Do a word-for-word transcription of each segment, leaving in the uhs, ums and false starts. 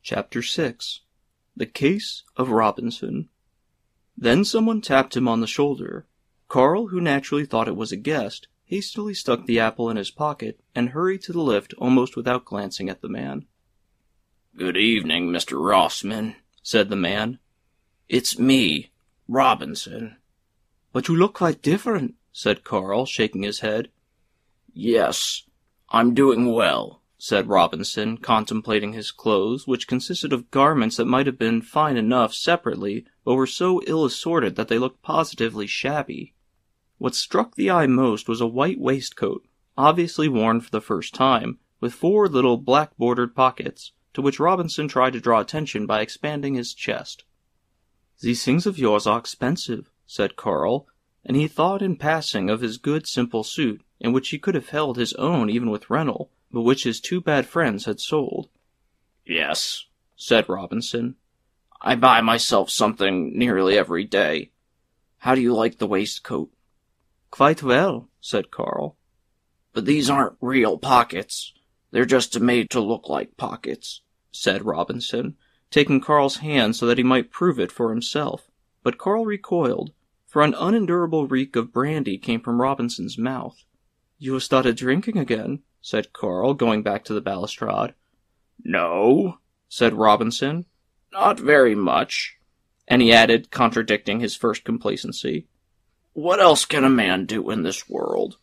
Chapter six. The Case of Robinson. Then someone tapped him on the shoulder. Carl, who naturally thought it was a guest, hastily stuck the apple in his pocket and hurried to the lift almost without glancing at the man. "Good evening, Mister Rossman," said the man. "It's me, Robinson." "But you look quite different," said Carl, shaking his head. "Yes, I'm doing well," said Robinson, contemplating his clothes, which consisted of garments that might have been fine enough separately, but were so ill-assorted that they looked positively shabby. What struck the eye most was a white waistcoat, obviously worn for the first time, with four little black-bordered pockets, to which Robinson tried to draw attention by expanding his chest. "These things of yours are expensive," said Carl, and he thought in passing of his good simple suit, in which he could have held his own even with Rennell, but which his two bad friends had sold. "Yes," said Robinson. "I buy myself something nearly every day. How do you like the waistcoat?" "Quite well," said Carl. "But these aren't real pockets. They're just made to look like pockets," said Robinson, taking Carl's hand so that he might prove it for himself. But Carl recoiled, for an unendurable reek of brandy came from Robinson's mouth. "You have started drinking again," said Carl, going back to the balustrade. "No," said Robinson, "not very much." And he added, contradicting his first complacency, "What else can a man do in this world?"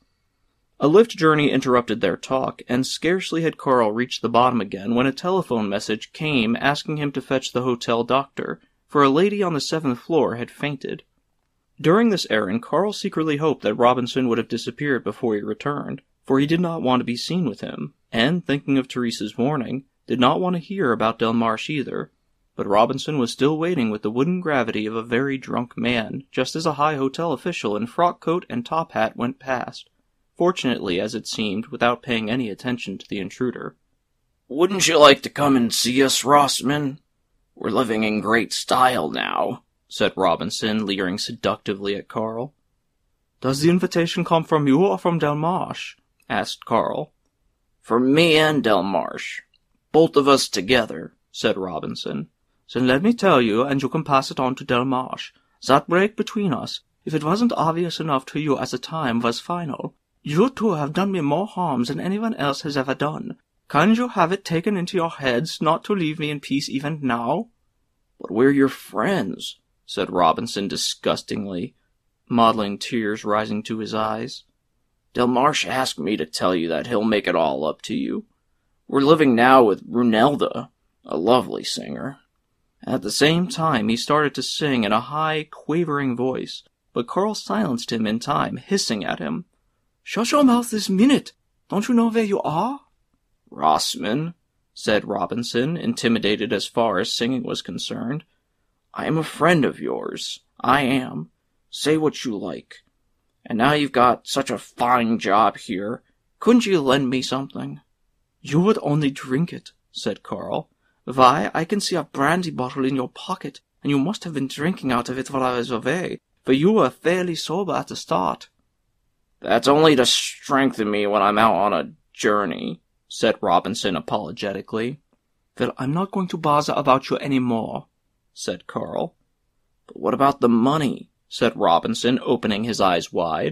A lift journey interrupted their talk, and scarcely had Carl reached the bottom again when a telephone message came asking him to fetch the hotel doctor, for a lady on the seventh floor had fainted. During this errand, Carl secretly hoped that Robinson would have disappeared before he returned, for he did not want to be seen with him, and, thinking of Teresa's warning, did not want to hear about Delmarsh either. But Robinson was still waiting with the wooden gravity of a very drunk man, just as a high hotel official in frock coat and top hat went past, fortunately, as it seemed, without paying any attention to the intruder. "Wouldn't you like to come and see us, Rossman? We're living in great style now," said Robinson, leering seductively at Carl. "Does the invitation come from you or from Delmarsh?" asked Carl. "From me and Delmarsh. Both of us together," said Robinson. "Then let me tell you, and you can pass it on to Delmarsh, that break between us, if it wasn't obvious enough to you at the time, was final. You two have done me more harm than anyone else has ever done. Can't you have it taken into your heads not to leave me in peace even now?" "But we're your friends," said Robinson disgustingly, modeling tears rising to his eyes. "Delmarsh asked me to tell you that he'll make it all up to you. We're living now with Brunelda, a lovely singer." At the same time, he started to sing in a high, quavering voice, but Carl silenced him in time, hissing at him. "Shut your mouth this minute! Don't you know where you are?" "Rossman," said Robinson, intimidated as far as singing was concerned, "I am a friend of yours. I am. Say what you like. And now you've got such a fine job here, couldn't you lend me something?" "You would only drink it," said Carl. "Why, I can see a brandy bottle in your pocket, and you must have been drinking out of it while I was away, for you were fairly sober at the start." "That's only to strengthen me when I'm out on a journey," said Robinson apologetically. "Well, I'm not going to bother about you any more," said Carl. "But what about the money?" said Robinson, opening his eyes wide.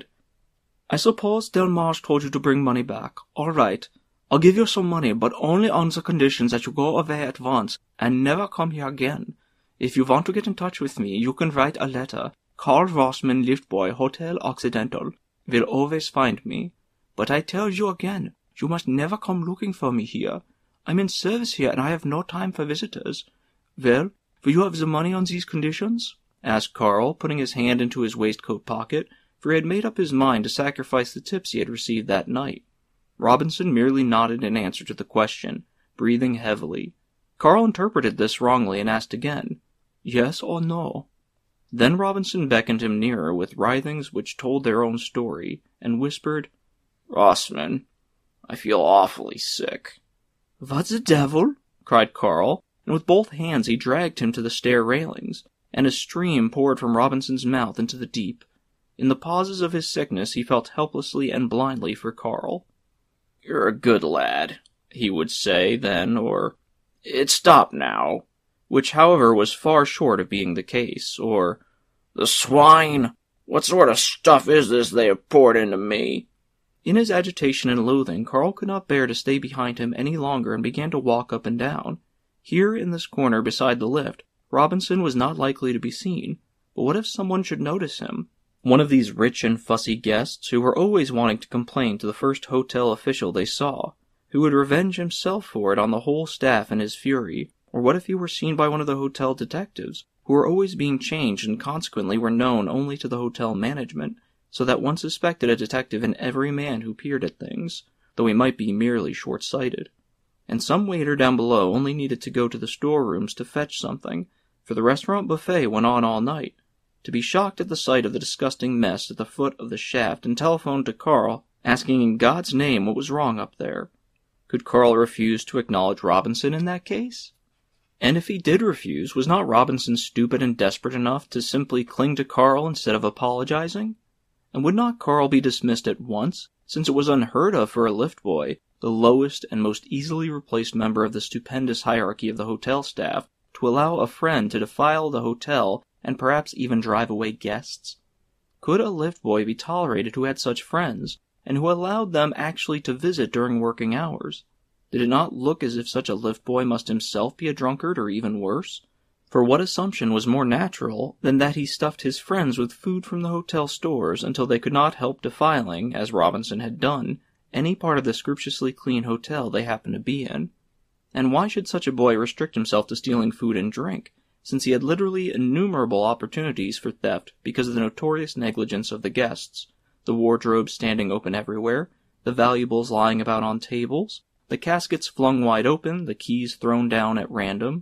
"I suppose Delmarsh told you to bring money back. All right. I'll give you some money, but only on the conditions that you go away at once and never come here again. If you want to get in touch with me, you can write a letter. Carl Rossman, Liftboy, Hotel Occidental. Will always find me. But I tell you again, you must never come looking for me here. I'm in service here, and I have no time for visitors. Well, will you have the money on these conditions?" asked Carl, putting his hand into his waistcoat pocket, for he had made up his mind to sacrifice the tips he had received that night. Robinson merely nodded in answer to the question, breathing heavily. Carl interpreted this wrongly and asked again, "Yes or no?" Then Robinson beckoned him nearer with writhings which told their own story, and whispered, "Rossman, I feel awfully sick." "What the devil?" cried Carl, and with both hands he dragged him to the stair railings, and a stream poured from Robinson's mouth into the deep. In the pauses of his sickness he felt helplessly and blindly for Carl. "You're a good lad," he would say then, or, "It stopped now," which, however, was far short of being the case, or, "The swine! What sort of stuff is this they have poured into me?" In his agitation and loathing, Carl could not bear to stay behind him any longer and began to walk up and down. Here, in this corner beside the lift, Robinson was not likely to be seen, but what if someone should notice him? One of these rich and fussy guests who were always wanting to complain to the first hotel official they saw, who would revenge himself for it on the whole staff in his fury, or what if he were seen by one of the hotel detectives, who were always being changed and consequently were known only to the hotel management, so that one suspected a detective in every man who peered at things, though he might be merely short-sighted. And some waiter down below only needed to go to the storerooms to fetch something, for the restaurant buffet went on all night, to be shocked at the sight of the disgusting mess at the foot of the shaft and telephoned to Carl, asking in God's name what was wrong up there. Could Carl refuse to acknowledge Robinson in that case? And if he did refuse, was not Robinson stupid and desperate enough to simply cling to Carl instead of apologizing? And would not Carl be dismissed at once, since it was unheard of for a lift boy, the lowest and most easily replaced member of the stupendous hierarchy of the hotel staff, to allow a friend to defile the hotel and perhaps even drive away guests? Could a lift boy be tolerated who had such friends, and who allowed them actually to visit during working hours? Did it not look as if such a lift boy must himself be a drunkard, or even worse? For what assumption was more natural than that he stuffed his friends with food from the hotel stores until they could not help defiling, as Robinson had done, any part of the scrupulously clean hotel they happened to be in? And why should such a boy restrict himself to stealing food and drink, since he had literally innumerable opportunities for theft because of the notorious negligence of the guests, the wardrobes standing open everywhere, the valuables lying about on tables, the caskets flung wide open, the keys thrown down at random?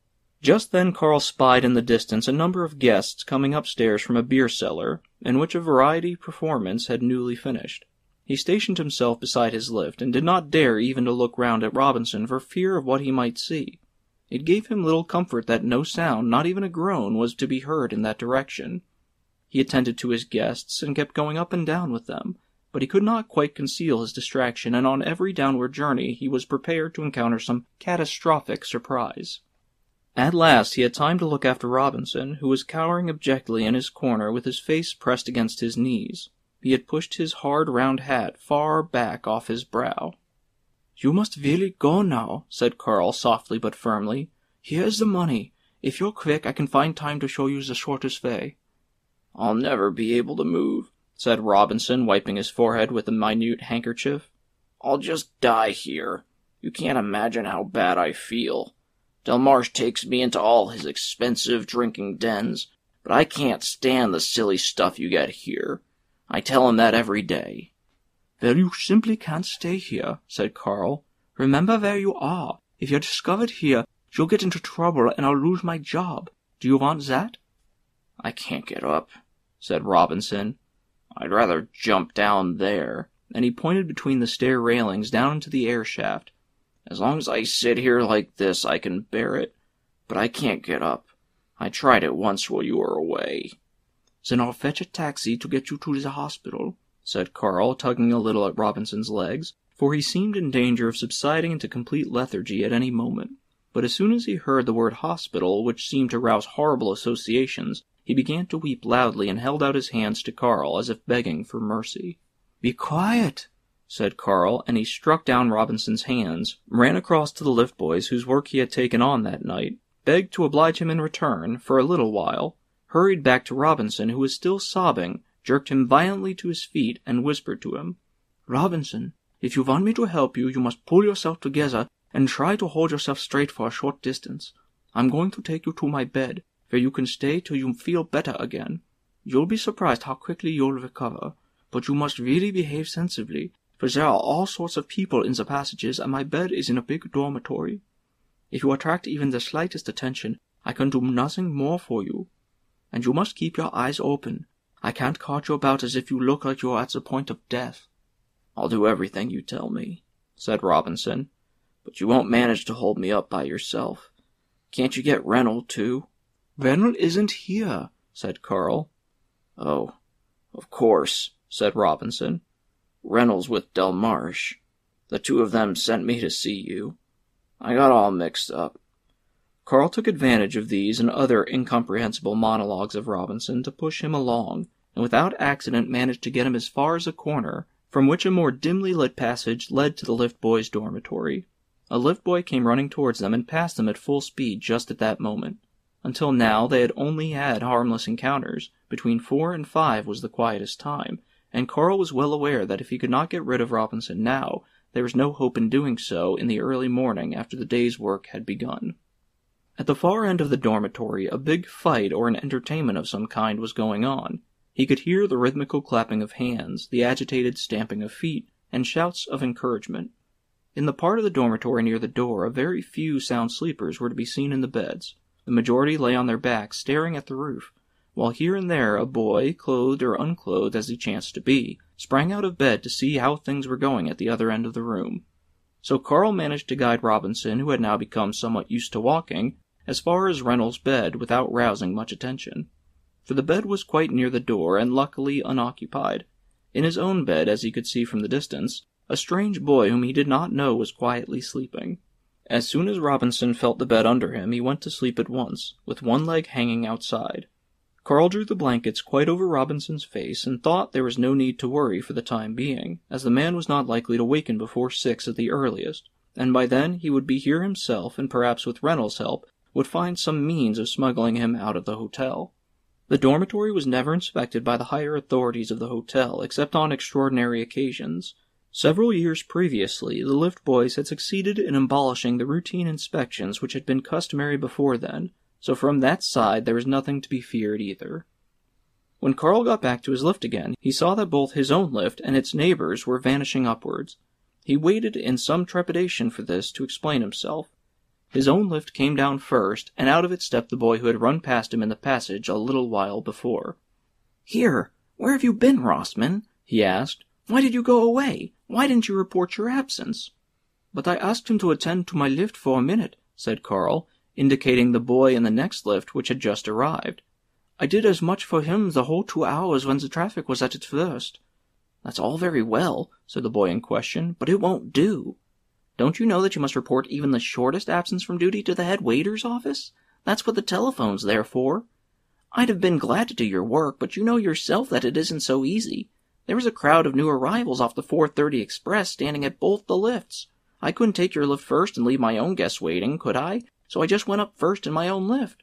Just then Carl spied in the distance a number of guests coming upstairs from a beer cellar, in which a variety performance had newly finished. He stationed himself beside his lift, and did not dare even to look round at Robinson for fear of what he might see. It gave him little comfort that no sound, not even a groan, was to be heard in that direction. He attended to his guests, and kept going up and down with them, but he could not quite conceal his distraction, and on every downward journey he was prepared to encounter some catastrophic surprise. At last he had time to look after Robinson, who was cowering abjectly in his corner with his face pressed against his knees. He had pushed his hard round hat far back off his brow. "You must really go now," said Carl softly but firmly. "Here is the money. If you're quick, I can find time to show you the shortest way." "I'll never be able to move," said Robinson, wiping his forehead with a minute handkerchief. "I'll just die here. You can't imagine how bad I feel. Delmarsh takes me into all his expensive drinking dens, but I can't stand the silly stuff you get here. I tell him that every day." "Well, you simply can't stay here," said Carl. "Remember where you are. If you're discovered here, you'll get into trouble and I'll lose my job. Do you want that?" "I can't get up," said Robinson. "I'd rather jump down there," and he pointed between the stair railings down into the air shaft. "As long as I sit here like this, I can bear it, but I can't get up. I tried it once while you were away." "Then I'll fetch a taxi to get you to the hospital," said Carl, tugging a little at Robinson's legs, for he seemed in danger of subsiding into complete lethargy at any moment. But as soon as he heard the word hospital, which seemed to rouse horrible associations, he began to weep loudly and held out his hands to Carl as if begging for mercy. "Be quiet," said Carl, and he struck down Robinson's hands, ran across to the lift boys whose work he had taken on that night, begged to oblige him in return for a little while, hurried back to Robinson, who was still sobbing, jerked him violently to his feet, and whispered to him, "Robinson, if you want me to help you, you must pull yourself together and try to hold yourself straight for a short distance. I'm going to take you to my bed, where you can stay till you feel better again. You'll be surprised how quickly you'll recover, but you must really behave sensibly, for there are all sorts of people in the passages, and my bed is in a big dormitory. If you attract even the slightest attention, I can do nothing more for you. And you must keep your eyes open. I can't cart you about as if you look like you're at the point of death." "I'll do everything you tell me," said Robinson, "but you won't manage to hold me up by yourself. Can't you get Rennell, too?" "Rennell isn't here," said Carl. "Oh, of course," said Robinson. "Rennell's with Delmarsh. The two of them sent me to see you." I got all mixed up." Carl took advantage of these and other incomprehensible monologues of Robinson to push him along, and without accident managed to get him as far as a corner, from which a more dimly lit passage led to the lift boys' dormitory. A lift boy came running towards them and passed them at full speed just at that moment. Until now they had only had harmless encounters. Between four and five was the quietest time, and Carl was well aware that if he could not get rid of Robinson now, there was no hope in doing so in the early morning after the day's work had begun. At the far end of the dormitory, a big fight or an entertainment of some kind was going on. He could hear the rhythmical clapping of hands, the agitated stamping of feet, and shouts of encouragement. In the part of the dormitory near the door, a very few sound sleepers were to be seen in the beds. The majority lay on their backs, staring at the roof, while here and there a boy, clothed or unclothed as he chanced to be, sprang out of bed to see how things were going at the other end of the room. So Carl managed to guide Robinson, who had now become somewhat used to walking, as far as Reynolds' bed without rousing much attention. For the bed was quite near the door, and luckily unoccupied. In his own bed, as he could see from the distance, a strange boy whom he did not know was quietly sleeping. As soon as Robinson felt the bed under him, he went to sleep at once, with one leg hanging outside. Carl drew the blankets quite over Robinson's face, and thought there was no need to worry for the time being, as the man was not likely to waken before six at the earliest, and by then he would be here himself, and perhaps with Reynolds' help, would find some means of smuggling him out of the hotel. The dormitory was never inspected by the higher authorities of the hotel, except on extraordinary occasions. Several years previously, the lift boys had succeeded in abolishing the routine inspections which had been customary before then, so from that side there was nothing to be feared either. When Carl got back to his lift again, he saw that both his own lift and its neighbors were vanishing upwards. He waited in some trepidation for this to explain himself. His own lift came down first, and out of it stepped the boy who had run past him in the passage a little while before. "Here, where have you been, Rossman?" he asked. "Why did you go away? Why didn't you report your absence?" "But I asked him to attend to my lift for a minute," said Carl, indicating the boy in the next lift which had just arrived. "I did as much for him the whole two hours when the traffic was at its worst." "That's all very well," said the boy in question, "but it won't do. Don't you know that you must report even the shortest absence from duty to the head waiter's office? That's what the telephone's there for. I'd have been glad to do your work, but you know yourself that it isn't so easy. There was a crowd of new arrivals off the four thirty express standing at both the lifts. I couldn't take your lift first and leave my own guests waiting, could I? So I just went up first in my own lift."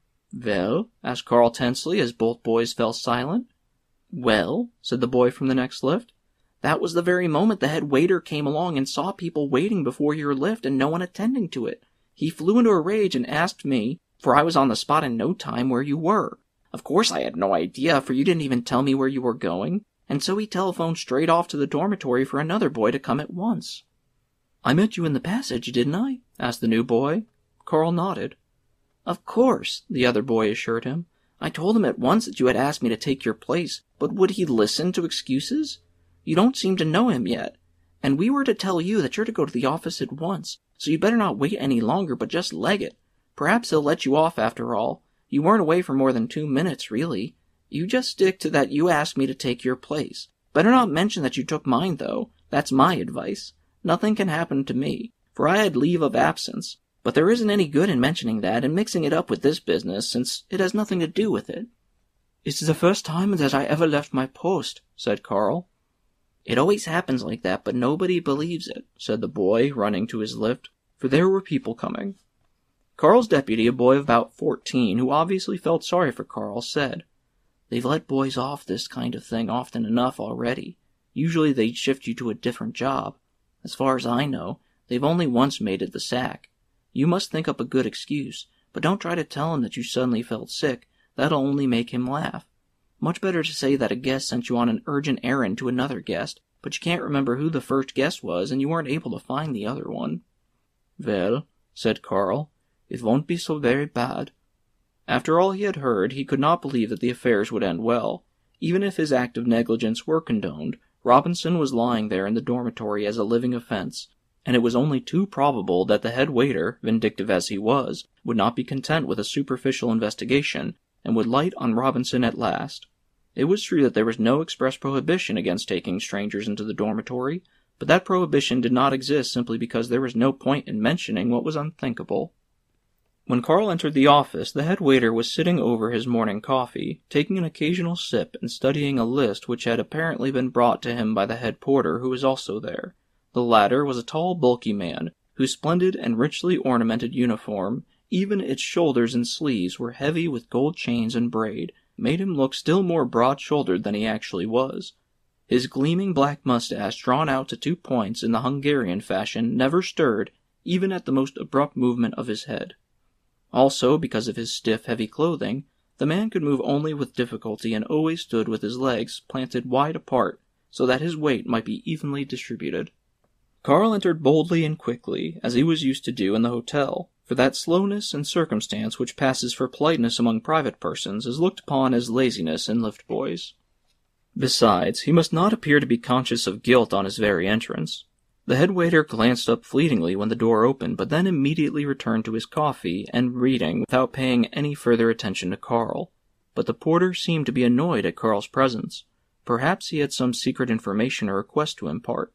"Well?" asked Carl tensely, as both boys fell silent. "Well," said the boy from the next lift, "that was the very moment the head waiter came along and saw people waiting before your lift and no one attending to it. He flew into a rage and asked me, for I was on the spot in no time, where you were. Of course I had no idea, for you didn't even tell me where you were going, and so he telephoned straight off to the dormitory for another boy to come at once." "I met you in the passage, didn't I?" asked the new boy. Carl nodded. "Of course," the other boy assured him. "I told him at once that you had asked me to take your place, but would he listen to excuses? You don't seem to know him yet, and we were to tell you that you're to go to the office at once, so you better not wait any longer, but just leg it. Perhaps he'll let you off after all. You weren't away for more than two minutes, really. You just stick to that you asked me to take your place. Better not mention that you took mine, though. That's my advice. Nothing can happen to me, for I had leave of absence. But there isn't any good in mentioning that and mixing it up with this business, since it has nothing to do with it." "It's the first time that I ever left my post," said Carl. "It always happens like that, but nobody believes it," said the boy, running to his lift, for there were people coming. Carl's deputy, a boy of about fourteen, who obviously felt sorry for Carl, said, "They've let boys off this kind of thing often enough already. Usually they'd shift you to a different job. As far as I know, they've only once made it the sack. You must think up a good excuse, but don't try to tell him that you suddenly felt sick. That'll only make him laugh. Much better to say that a guest sent you on an urgent errand to another guest, but you can't remember who the first guest was, and you weren't able to find the other one." "Well," said Carl, "it won't be so very bad." After all he had heard, he could not believe that the affairs would end well. Even if his act of negligence were condoned, Robinson was lying there in the dormitory as a living offense, and it was only too probable that the head waiter, vindictive as he was, would not be content with a superficial investigation, and would light on Robinson at last. It was true that there was no express prohibition against taking strangers into the dormitory, but that prohibition did not exist simply because there was no point in mentioning what was unthinkable. When Carl entered the office, the head waiter was sitting over his morning coffee, taking an occasional sip and studying a list which had apparently been brought to him by the head porter, who was also there. The latter was a tall, bulky man, whose splendid and richly ornamented uniform, even its shoulders and sleeves were heavy with gold chains and braid, made him look still more broad-shouldered than he actually was. His gleaming black mustache, drawn out to two points in the Hungarian fashion, never stirred, even at the most abrupt movement of his head. Also, because of his stiff, heavy clothing, the man could move only with difficulty and always stood with his legs planted wide apart, so that his weight might be evenly distributed. Carl entered boldly and quickly, as he was used to do in the hotel, for that slowness and circumstance which passes for politeness among private persons is looked upon as laziness in lift boys. Besides, he must not appear to be conscious of guilt on his very entrance. The head waiter glanced up fleetingly when the door opened, but then immediately returned to his coffee and reading without paying any further attention to Carl. But the porter seemed to be annoyed at Carl's presence. Perhaps he had some secret information or request to impart.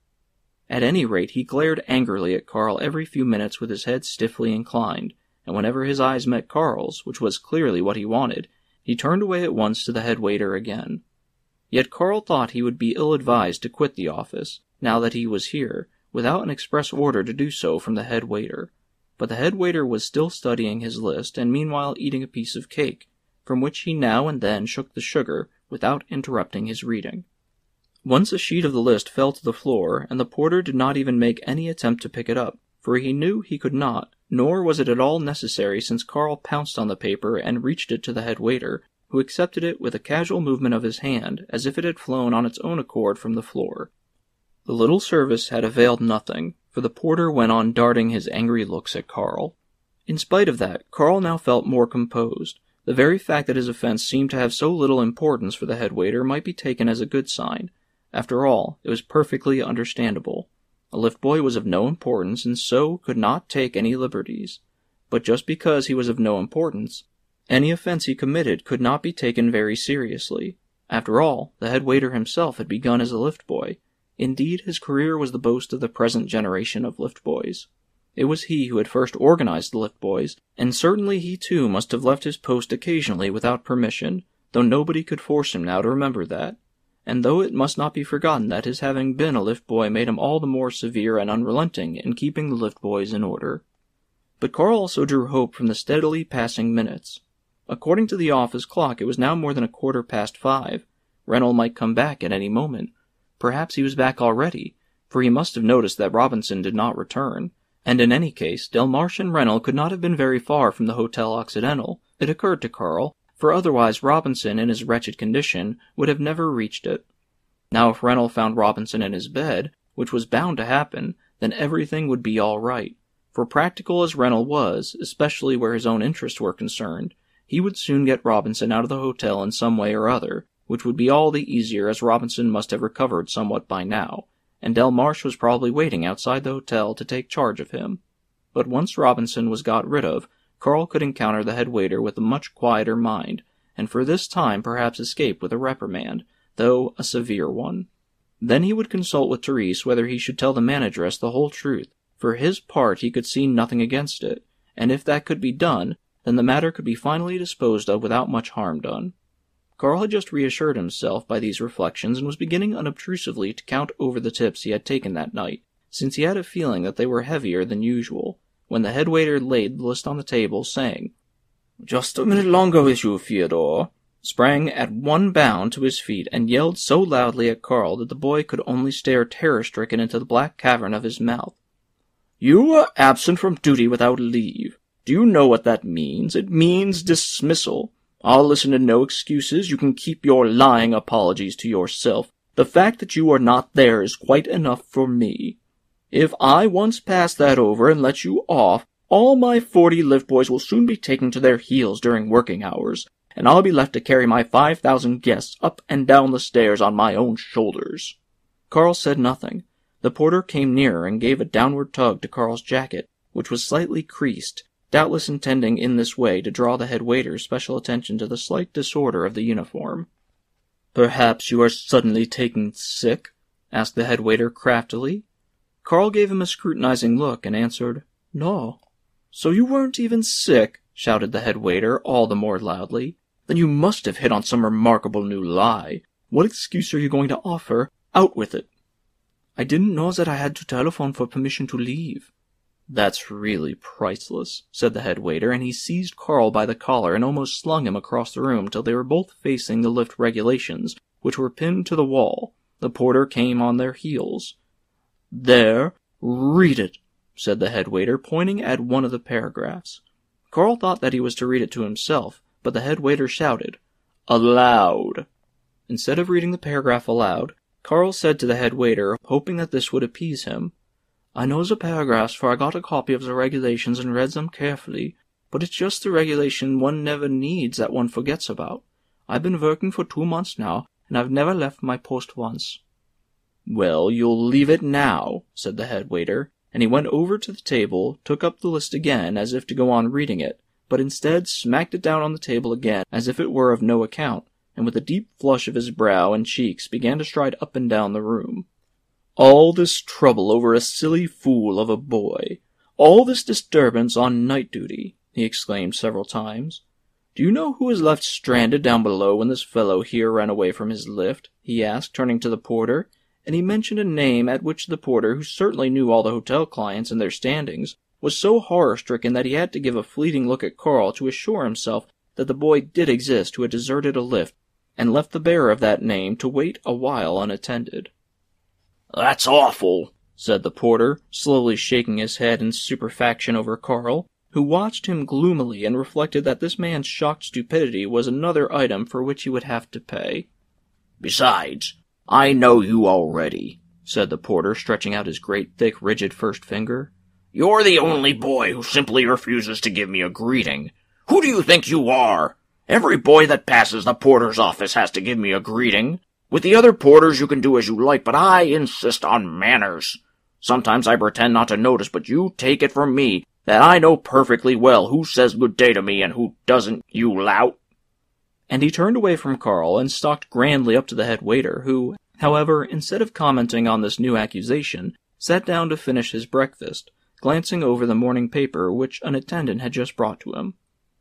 At any rate, he glared angrily at Carl every few minutes with his head stiffly inclined, and whenever his eyes met Carl's, which was clearly what he wanted, he turned away at once to the head waiter again. Yet Carl thought he would be ill-advised to quit the office, now that he was here, without an express order to do so from the head waiter. But the head waiter was still studying his list and meanwhile eating a piece of cake, from which he now and then shook the sugar without interrupting his reading. Once a sheet of the list fell to the floor, and the porter did not even make any attempt to pick it up, for he knew he could not, nor was it at all necessary since Carl pounced on the paper and reached it to the head waiter, who accepted it with a casual movement of his hand, as if it had flown on its own accord from the floor. The little service had availed nothing, for the porter went on darting his angry looks at Carl. In spite of that, Carl now felt more composed. The very fact that his offense seemed to have so little importance for the head waiter might be taken as a good sign. After all, it was perfectly understandable. A lift boy was of no importance, and so could not take any liberties. But just because he was of no importance, any offense he committed could not be taken very seriously. After all, the head waiter himself had begun as a lift boy. Indeed, his career was the boast of the present generation of lift boys. It was he who had first organized the lift boys, and certainly he too must have left his post occasionally without permission, though nobody could force him now to remember that. And though it must not be forgotten that his having been a lift boy made him all the more severe and unrelenting in keeping the lift boys in order. But Carl also drew hope from the steadily passing minutes. According to the office clock, it was now more than a quarter past five. Rennell might come back at any moment. Perhaps he was back already, for he must have noticed that Robinson did not return, and in any case, Delmarsh and Rennell could not have been very far from the Hotel Occidental, it occurred to Carl, for otherwise Robinson, in his wretched condition, would have never reached it. Now if Rennell found Robinson in his bed, which was bound to happen, then everything would be all right, for practical as Rennell was, especially where his own interests were concerned, he would soon get Robinson out of the hotel in some way or other, which would be all the easier as Robinson must have recovered somewhat by now, and Delmarsh was probably waiting outside the hotel to take charge of him. But once Robinson was got rid of, Carl could encounter the head waiter with a much quieter mind, and for this time perhaps escape with a reprimand, though a severe one. Then he would consult with Therese whether he should tell the manageress the whole truth. For his part he could see nothing against it, and if that could be done, then the matter could be finally disposed of without much harm done. Carl had just reassured himself by these reflections and was beginning unobtrusively to count over the tips he had taken that night, since he had a feeling that they were heavier than usual, when the head waiter laid the list on the table, saying, "Just a minute longer with you, Fyodor," sprang at one bound to his feet, and yelled so loudly at Carl that the boy could only stare terror-stricken into the black cavern of his mouth. "You are absent from duty without leave. Do you know what that means? It means dismissal. I'll listen to no excuses. You can keep your lying apologies to yourself. The fact that you are not there is quite enough for me. If I once pass that over and let you off, all my forty lift boys will soon be taken to their heels during working hours, and I'll be left to carry my five thousand guests up and down the stairs on my own shoulders." Carl said nothing. The porter came nearer and gave a downward tug to Carl's jacket, which was slightly creased, doubtless intending in this way to draw the head waiter's special attention to the slight disorder of the uniform. "Perhaps you are suddenly taken sick?" asked the head waiter craftily. Carl gave him a scrutinizing look and answered, "No." "So you weren't even sick?" shouted the head waiter all the more loudly. "Then you must have hit on some remarkable new lie. What excuse are you going to offer? Out with it." "I didn't know that I had to telephone for permission to leave." "That's really priceless," said the head waiter, and he seized Carl by the collar and almost slung him across the room till they were both facing the lift regulations, which were pinned to the wall. The porter came on their heels. "There, read it," said the head waiter, pointing at one of the paragraphs. Carl thought that he was to read it to himself, but the head waiter shouted, "Aloud!" Instead of reading the paragraph aloud, Carl said to the head waiter, hoping that this would appease him, "I know the paragraphs, for I got a copy of the regulations and read them carefully, but it's just the regulation one never needs that one forgets about. I've been working for two months now, and I've never left my post once." "Well, you'll leave it now," said the head waiter, and he went over to the table, took up the list again as if to go on reading it, but instead smacked it down on the table again as if it were of no account, and with a deep flush of his brow and cheeks began to stride up and down the room. "All this trouble over a silly fool of a boy. All this disturbance on night duty," he exclaimed several times. "Do you know who was left stranded down below when this fellow here ran away from his lift?" he asked, turning to the porter, and he mentioned a name at which the porter, who certainly knew all the hotel clients and their standings, was so horror-stricken that he had to give a fleeting look at Carl to assure himself that the boy did exist who had deserted a lift and left the bearer of that name to wait a while unattended. "That's awful," said the porter, slowly shaking his head in stupefaction over Carl, who watched him gloomily and reflected that this man's shocked stupidity was another item for which he would have to pay. "Besides, I know you already," said the porter, stretching out his great, thick, rigid first finger. "You're the only boy who simply refuses to give me a greeting. Who do you think you are? Every boy that passes the porter's office has to give me a greeting. With the other porters you can do as you like, but I insist on manners. Sometimes I pretend not to notice, but you take it from me that I know perfectly well who says good day to me and who doesn't, you lout." And he turned away from Carl and stalked grandly up to the head waiter, who, however, instead of commenting on this new accusation, sat down to finish his breakfast, glancing over the morning paper which an attendant had just brought to him.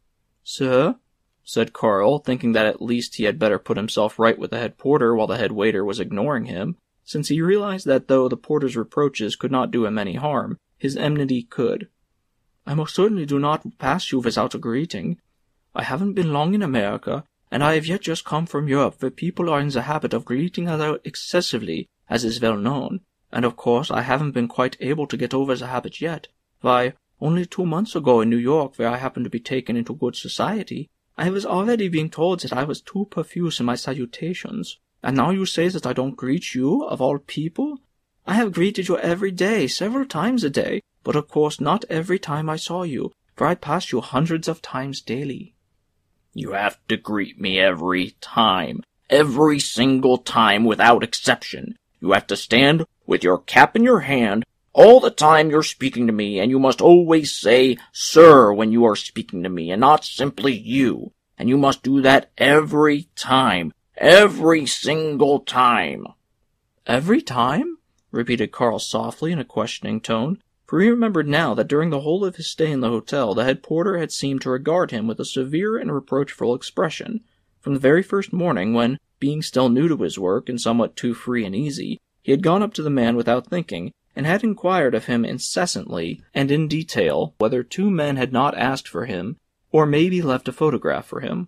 "Sir?" said Carl, thinking that at least he had better put himself right with the head porter while the head waiter was ignoring him, since he realized that though the porter's reproaches could not do him any harm, his enmity could. "I most certainly do not pass you without a greeting. I haven't been long in America, and I have yet just come from Europe, where people are in the habit of greeting others excessively, as is well known, and of course I haven't been quite able to get over the habit yet. Why, only two months ago in New York, where I happened to be taken into good society, I was already being told that I was too profuse in my salutations, and now you say that I don't greet you, of all people? I have greeted you every day, several times a day, but of course not every time I saw you, for I pass you hundreds of times daily." "You have to greet me every time, every single time without exception. You have to stand with your cap in your hand all the time you're speaking to me, and you must always say, 'Sir,' when you are speaking to me, and not simply 'you.' And you must do that every time, every single time." "Every time?" repeated Carl softly in a questioning tone, for he remembered now that during the whole of his stay in the hotel the head porter had seemed to regard him with a severe and reproachful expression, from the very first morning when, being still new to his work and somewhat too free and easy, he had gone up to the man without thinking, and had inquired of him incessantly and in detail whether two men had not asked for him, or maybe left a photograph for him.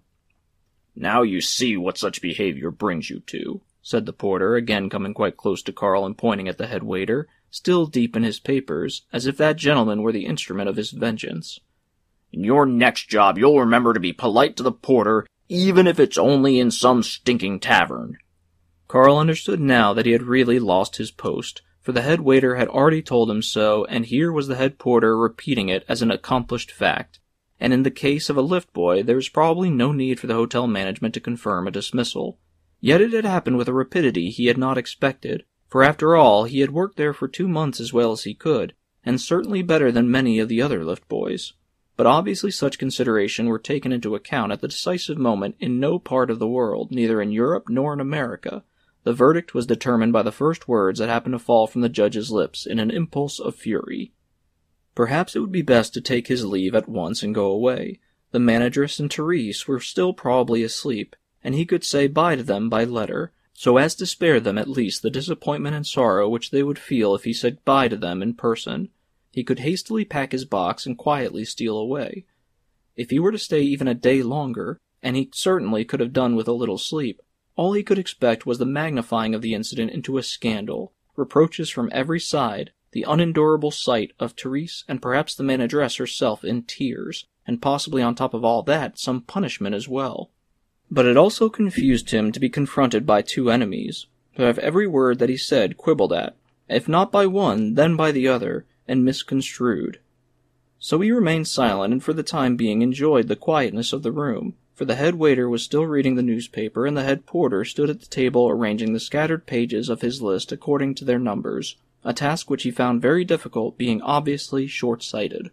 "Now you see what such behavior brings you to," said the porter, again coming quite close to Carl and pointing at the head waiter, still deep in his papers, as if that gentleman were the instrument of his vengeance. "In your next job you'll remember to be polite to the porter, even if it's only in some stinking tavern." Carl understood now that he had really lost his post, for the head waiter had already told him so, and here was the head porter repeating it as an accomplished fact. And in the case of a lift boy, there was probably no need for the hotel management to confirm a dismissal. Yet it had happened with a rapidity he had not expected, for after all, he had worked there for two months as well as he could, and certainly better than many of the other lift boys. But obviously such consideration were taken into account at the decisive moment in no part of the world, neither in Europe nor in America, The verdict was determined by the first words that happened to fall from the judge's lips in an impulse of fury. Perhaps it would be best to take his leave at once and go away. The manageress and Therese were still probably asleep, and he could say bye to them by letter, so as to spare them at least the disappointment and sorrow which they would feel if he said bye to them in person. He could hastily pack his box and quietly steal away. If he were to stay even a day longer, and he certainly could have done with a little sleep, all he could expect was the magnifying of the incident into a scandal, reproaches from every side, the unendurable sight of Therese and perhaps the manageress herself in tears, and possibly on top of all that, some punishment as well. But it also confused him to be confronted by two enemies, who have every word that he said quibbled at, if not by one, then by the other, and misconstrued. So he remained silent and for the time being enjoyed the quietness of the room, for the head waiter was still reading the newspaper and the head porter stood at the table arranging the scattered pages of his list according to their numbers, a task which he found very difficult, being obviously short-sighted.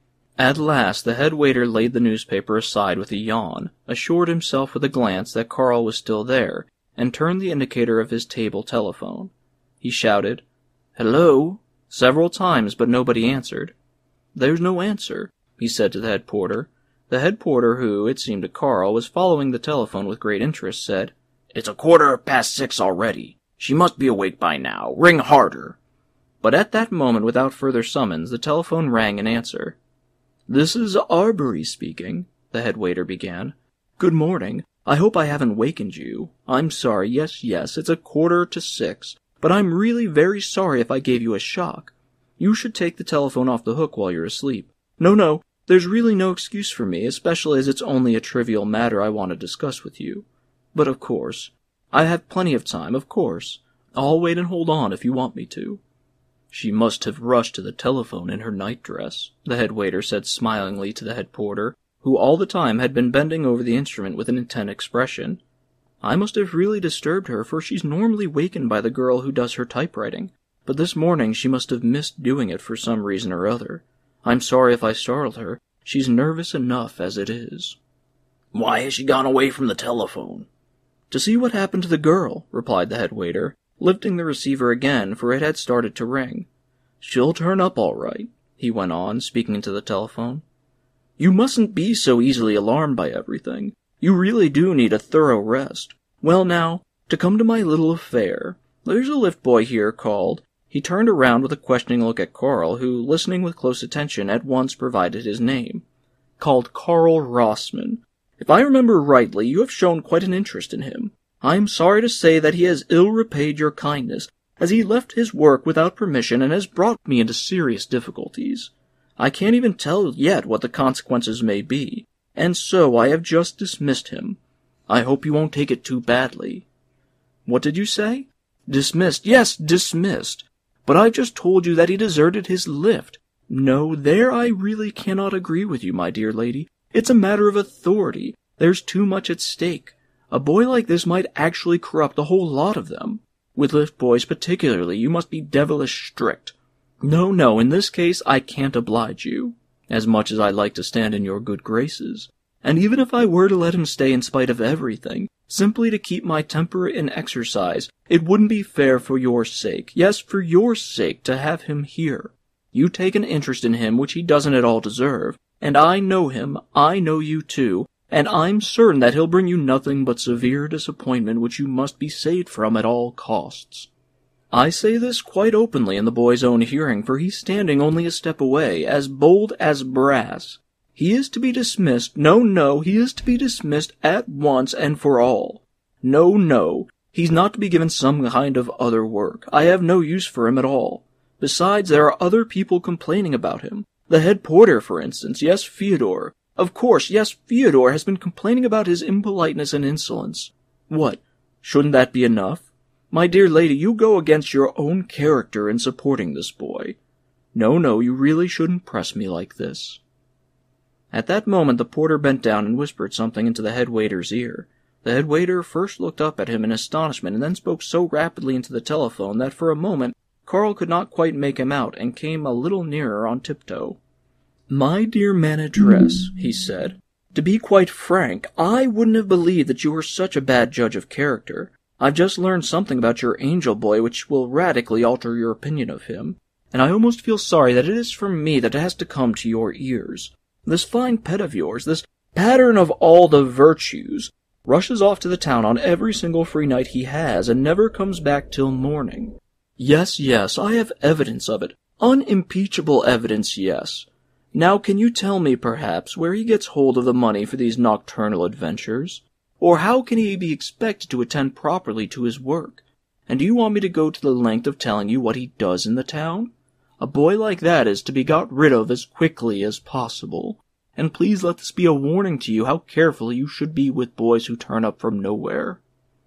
At last the head waiter laid the newspaper aside with a yawn, assured himself with a glance that Carl was still there, and turned the indicator of his table telephone. He shouted, "Hello?" several times, but nobody answered. "There's no answer," he said to the head porter. The head porter, who, it seemed to Carl, was following the telephone with great interest, said, "It's a quarter past six already. She must be awake by now. Ring harder." But at that moment, without further summons, the telephone rang in answer. "This is Arbery speaking," the head waiter began. "Good morning. I hope I haven't wakened you. I'm sorry, yes, yes, it's a quarter to six, but I'm really very sorry if I gave you a shock. You should take the telephone off the hook while you're asleep. No, no, there's really no excuse for me, especially as it's only a trivial matter I want to discuss with you. But of course, I have plenty of time, of course. I'll wait and hold on if you want me to." "She must have rushed to the telephone in her nightdress," the head waiter said smilingly to the head porter, who all the time had been bending over the instrument with an intent expression. "I must have really disturbed her, for she's normally wakened by the girl who does her typewriting, but this morning she must have missed doing it for some reason or other. I'm sorry if I startled her. She's nervous enough as it is." "Why has she gone away from the telephone?" "To see what happened to the girl," replied the head waiter, lifting the receiver again, for it had started to ring. "She'll turn up all right," he went on, speaking into the telephone. "You mustn't be so easily alarmed by everything. You really do need a thorough rest. Well now, to come to my little affair, there's a lift boy here called—" He turned around with a questioning look at Carl, who, listening with close attention, at once provided his name. "Called Carl Rossman. If I remember rightly, you have shown quite an interest in him. I am sorry to say that he has ill repaid your kindness, as he left his work without permission and has brought me into serious difficulties. I can't even tell yet what the consequences may be, and so I have just dismissed him. I hope you won't take it too badly." "What did you say?" "Dismissed. Yes, dismissed. But I've just told you that he deserted his lift. No, there I really cannot agree with you, my dear lady. It's a matter of authority. There's too much at stake. A boy like this might actually corrupt the whole lot of them. With lift boys particularly, you must be devilish strict. No, no, in this case I can't oblige you, as much as I like to stand in your good graces. And even if I were to let him stay in spite of everything, simply to keep my temper in exercise, it wouldn't be fair for your sake, yes, for your sake, to have him here. You take an interest in him which he doesn't at all deserve, and I know him, I know you too, and I'm certain that he'll bring you nothing but severe disappointment which you must be saved from at all costs. I say this quite openly in the boy's own hearing, for he's standing only a step away, as bold as brass. He is to be dismissed. No, no, he is to be dismissed at once and for all. No, no, he's not to be given some kind of other work. I have no use for him at all. Besides, there are other people complaining about him. The head porter, for instance. Yes, Fyodor. Of course, yes, Fyodor has been complaining about his impoliteness and insolence. What? Shouldn't that be enough? My dear lady, you go against your own character in supporting this boy. No, no, you really shouldn't press me like this." At that moment the porter bent down and whispered something into the head waiter's ear. The head waiter first looked up at him in astonishment and then spoke so rapidly into the telephone that for a moment Carl could not quite make him out and came a little nearer on tiptoe. "My dear manageress," he said, "to be quite frank, I wouldn't have believed that you were such a bad judge of character. I've just learned something about your angel boy which will radically alter your opinion of him, and I almost feel sorry that it is from me that it has to come to your ears. This fine pet of yours, this pattern of all the virtues, rushes off to the town on every single free night he has, and never comes back till morning. Yes, yes, I have evidence of it. Unimpeachable evidence, yes. Now can you tell me, perhaps, where he gets hold of the money for these nocturnal adventures? Or how can he be expected to attend properly to his work? And do you want me to go to the length of telling you what he does in the town? A boy like that is to be got rid of as quickly as possible. And please let this be a warning to you how careful you should be with boys who turn up from nowhere.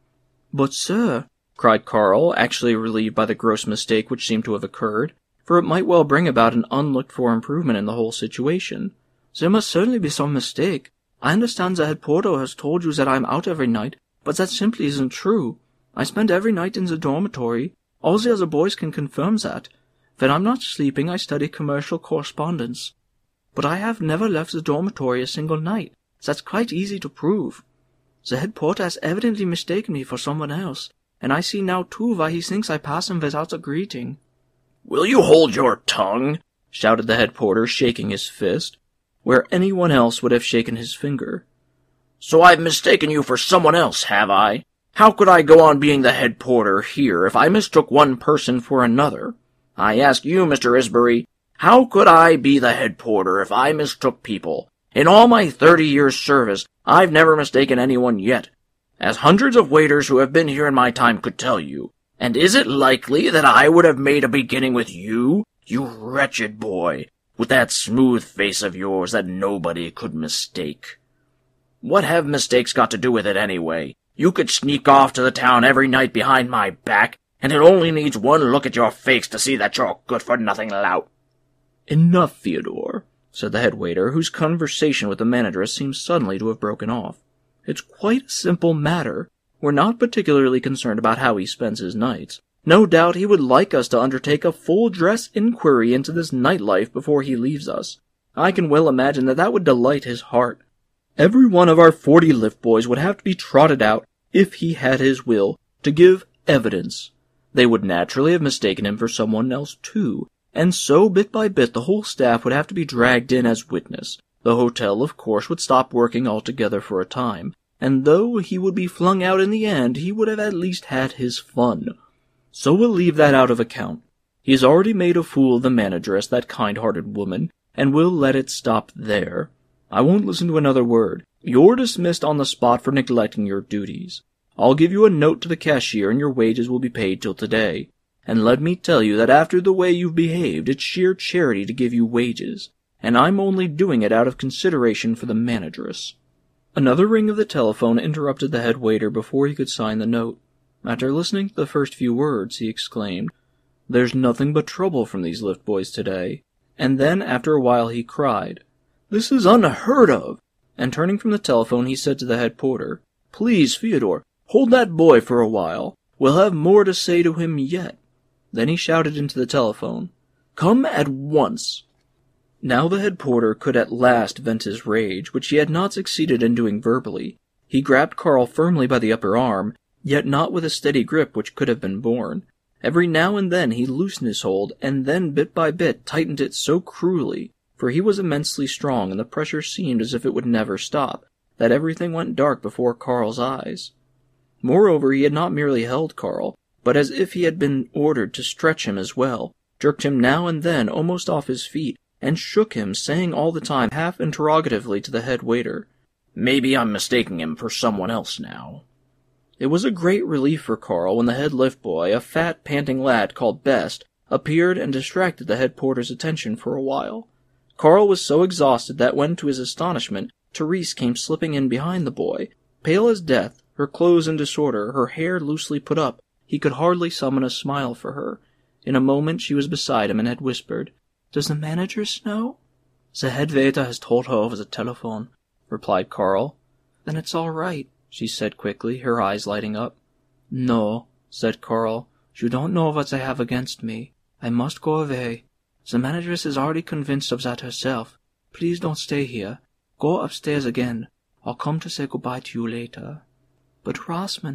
But, sir, cried Carl, actually relieved by the gross mistake which seemed to have occurred, for it might well bring about an unlooked-for improvement in the whole situation. There must certainly be some mistake. I understand the head porter has told you that I am out every night, but that simply isn't true. I spend every night in the dormitory. All the other boys can confirm that. When I'm not sleeping, I study commercial correspondence. But I have never left the dormitory a single night. That's quite easy to prove. The head porter has evidently mistaken me for someone else, and I see now too why he thinks I pass him without a greeting. "Will you hold your tongue?" shouted the head porter, shaking his fist, where anyone else would have shaken his finger. "So I've mistaken you for someone else, have I? How could I go on being the head porter here if I mistook one person for another? I ask you, Mister Isbury, how could I be the head porter if I mistook people? In all my thirty years' service, I've never mistaken anyone yet, as hundreds of waiters who have been here in my time could tell you. And is it likely that I would have made a beginning with you, you wretched boy, with that smooth face of yours that nobody could mistake? What have mistakes got to do with it anyway? You could sneak off to the town every night behind my back, and it only needs one look at your face to see that you're a good-for-nothing lout." "Enough, Theodore," said the head waiter, whose conversation with the manageress seemed suddenly to have broken off. "It's quite a simple matter. We're not particularly concerned about how he spends his nights. No doubt he would like us to undertake a full-dress inquiry into this night-life before he leaves us. I can well imagine that that would delight his heart. Every one of our forty lift boys would have to be trotted out, if he had his will, to give evidence. They would naturally have mistaken him for someone else too, and so bit by bit the whole staff would have to be dragged in as witness. The hotel, of course, would stop working altogether for a time, and though he would be flung out in the end, he would have at least had his fun. So we'll leave that out of account. He has already made a fool of the manageress, that kind-hearted woman, and we'll let it stop there. I won't listen to another word. You're dismissed on the spot for neglecting your duties. I'll give you a note to the cashier, and your wages will be paid till today. And let me tell you that after the way you've behaved, it's sheer charity to give you wages, and I'm only doing it out of consideration for the manageress." Another ring of the telephone interrupted the head waiter before he could sign the note. After listening to the first few words, he exclaimed, "There's nothing but trouble from these lift boys today." And then, after a while, he cried, "This is unheard of!" And turning from the telephone, he said to the head porter, "Please, Theodore, hold that boy for a while. We'll have more to say to him yet." Then he shouted into the telephone, "Come at once." Now the head porter could at last vent his rage, which he had not succeeded in doing verbally. He grabbed Carl firmly by the upper arm, yet not with a steady grip which could have been borne. Every now and then he loosened his hold, and then bit by bit tightened it so cruelly, for he was immensely strong, and the pressure seemed as if it would never stop, that everything went dark before Carl's eyes. Moreover, he had not merely held Carl, but as if he had been ordered to stretch him as well, jerked him now and then almost off his feet, and shook him, saying all the time half interrogatively to the head waiter, "Maybe I'm mistaking him for someone else now." It was a great relief for Carl when the head lift boy, a fat, panting lad called Best, appeared and distracted the head porter's attention for a while. Carl was so exhausted that when, to his astonishment, Therese came slipping in behind the boy, pale as death, her clothes in disorder, her hair loosely put up, he could hardly summon a smile for her. In a moment she was beside him and had whispered, "Does the manageress know?" "The head waiter has told her over the telephone," replied Carl. "Then it's all right," she said quickly, her eyes lighting up. "No," said Carl. "You don't know what they have against me. I must go away. The manageress is already convinced of that herself. Please don't stay here. Go upstairs again. I'll come to say goodbye to you later." "But Rossman,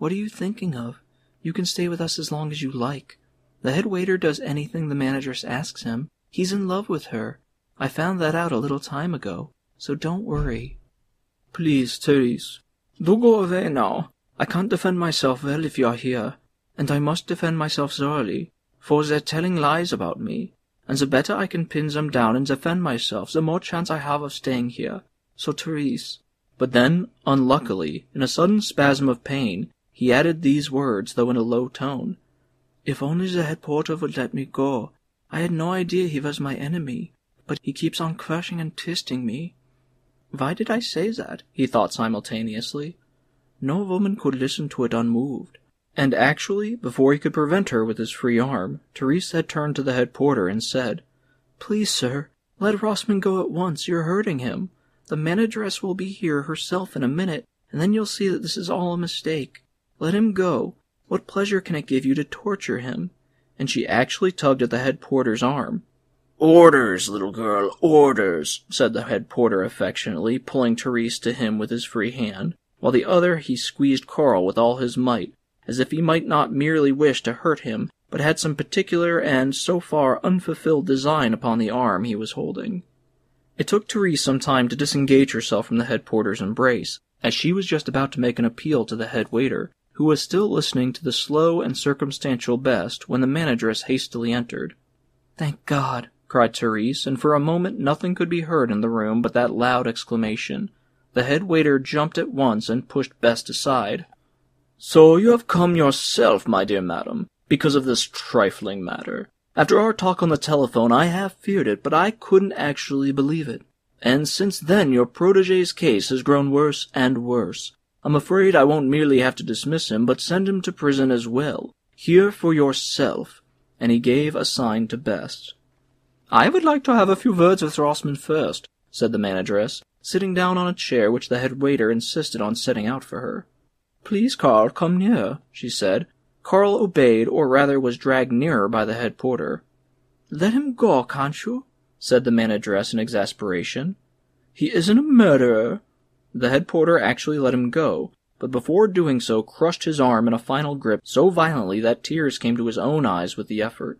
What are you thinking of? You can stay with us as long as you like. The head waiter does anything the manageress asks him. He's in love with her. I found that out a little time ago, so don't worry." "Please, Therese, do go away now. I can't defend myself well if you're here, and I must defend myself thoroughly, for they're telling lies about me, and the better I can pin them down and defend myself, the more chance I have of staying here. So, Therese—" But then, unluckily, in a sudden spasm of pain, he added these words, though in a low tone. "If only the head porter would let me go. I had no idea he was my enemy, but he keeps on crushing and twisting me." Why did I say that? He thought simultaneously. No woman could listen to it unmoved. And actually, before he could prevent her with his free arm, Therese had turned to the head porter and said, "Please, sir, let Rossman go at once. You're hurting him. The manageress will be here herself in a minute, and then you'll see that this is all a mistake. Let him go. What pleasure can it give you to torture him?" And she actually tugged at the head porter's arm. "Orders, little girl, orders," said the head porter affectionately, pulling Therese to him with his free hand, while the other he squeezed Carl with all his might, as if he might not merely wish to hurt him, but had some particular and, so far, unfulfilled design upon the arm he was holding. It took Therese some time to disengage herself from the head porter's embrace, as she was just about to make an appeal to the head waiter, who was still listening to the slow and circumstantial best when the manageress hastily entered. "Thank God!" cried Therese, and for a moment nothing could be heard in the room but that loud exclamation. The head waiter jumped at once and pushed Best aside. "So you have come yourself, my dear madam, because of this trifling matter. After our talk on the telephone I half feared it, but I couldn't actually believe it. And since then your protégé's case has grown worse and worse. I'm afraid I won't merely have to dismiss him, but send him to prison as well. Hear for yourself." And he gave a sign to Best. "I would like to have a few words with Rossman first," said the manageress, sitting down on a chair which the head waiter insisted on setting out for her. "Please, Carl, come near," she said. Carl obeyed, or rather was dragged nearer by the head porter. "Let him go, can't you?" said the manageress in exasperation. "He isn't a murderer." The head porter actually let him go, but before doing so crushed his arm in a final grip so violently that tears came to his own eyes with the effort.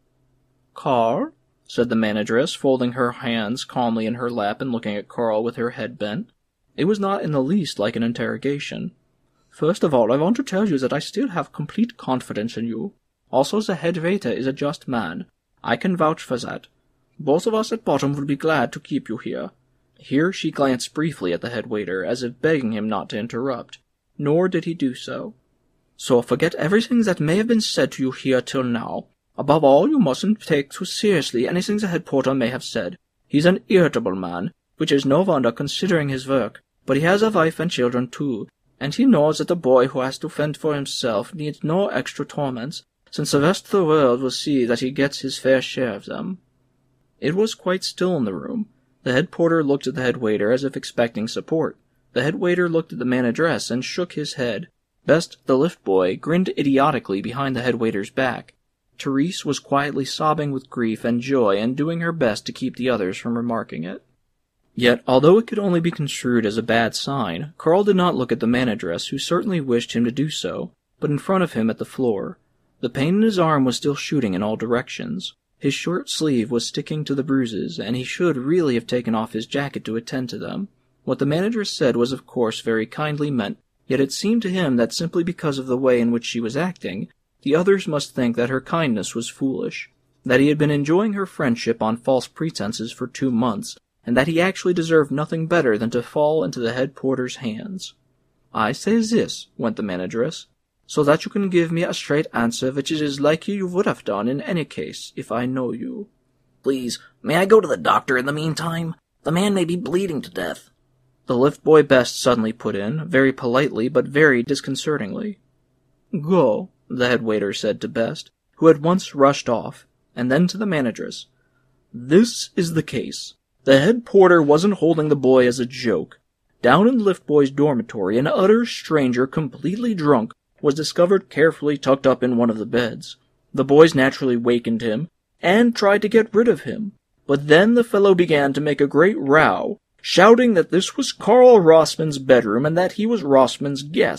"Carl?" said the manageress, folding her hands calmly in her lap and looking at Carl with her head bent. It was not in the least like an interrogation. "First of all, I want to tell you that I still have complete confidence in you. Also, the head waiter is a just man. I can vouch for that. Both of us at bottom will be glad to keep you here." Here she glanced briefly at the head waiter, as if begging him not to interrupt. Nor did he do so. "So forget everything that may have been said to you here till now. Above all, you mustn't take too seriously anything the head porter may have said. He's an irritable man, which is no wonder considering his work, but he has a wife and children too, and he knows that a boy who has to fend for himself needs no extra torments, since the rest of the world will see that he gets his fair share of them." It was quite still in the room. The head porter looked at the head waiter as if expecting support. The head waiter looked at the manageress and shook his head. Best, the lift boy, grinned idiotically behind the head waiter's back. Therese was quietly sobbing with grief and joy and doing her best to keep the others from remarking it. Yet, although it could only be construed as a bad sign, Carl did not look at the manageress, who certainly wished him to do so, but in front of him at the floor. The pain in his arm was still shooting in all directions. His short sleeve was sticking to the bruises, and he should really have taken off his jacket to attend to them. What the manager said was of course very kindly meant, yet it seemed to him that simply because of the way in which she was acting, the others must think that her kindness was foolish, that he had been enjoying her friendship on false pretenses for two months, and that he actually deserved nothing better than to fall into the head porter's hands. "I say this," went the manageress, "so that you can give me a straight answer which it is likely you would have done in any case, if I know you." "Please, may I go to the doctor in the meantime? The man may be bleeding to death." The lift boy Best suddenly put in, very politely but very disconcertingly. "Go," the head waiter said to Best, who had once rushed off, and then to the manageress. "This is the case. The head porter wasn't holding the boy as a joke. Down in the lift boy's dormitory, an utter stranger, completely drunk, was discovered carefully tucked up in one of the beds. The boys naturally wakened him, and tried to get rid of him. But then the fellow began to make a great row, shouting that this was Carl Rossman's bedroom and that he was Rossman's guest.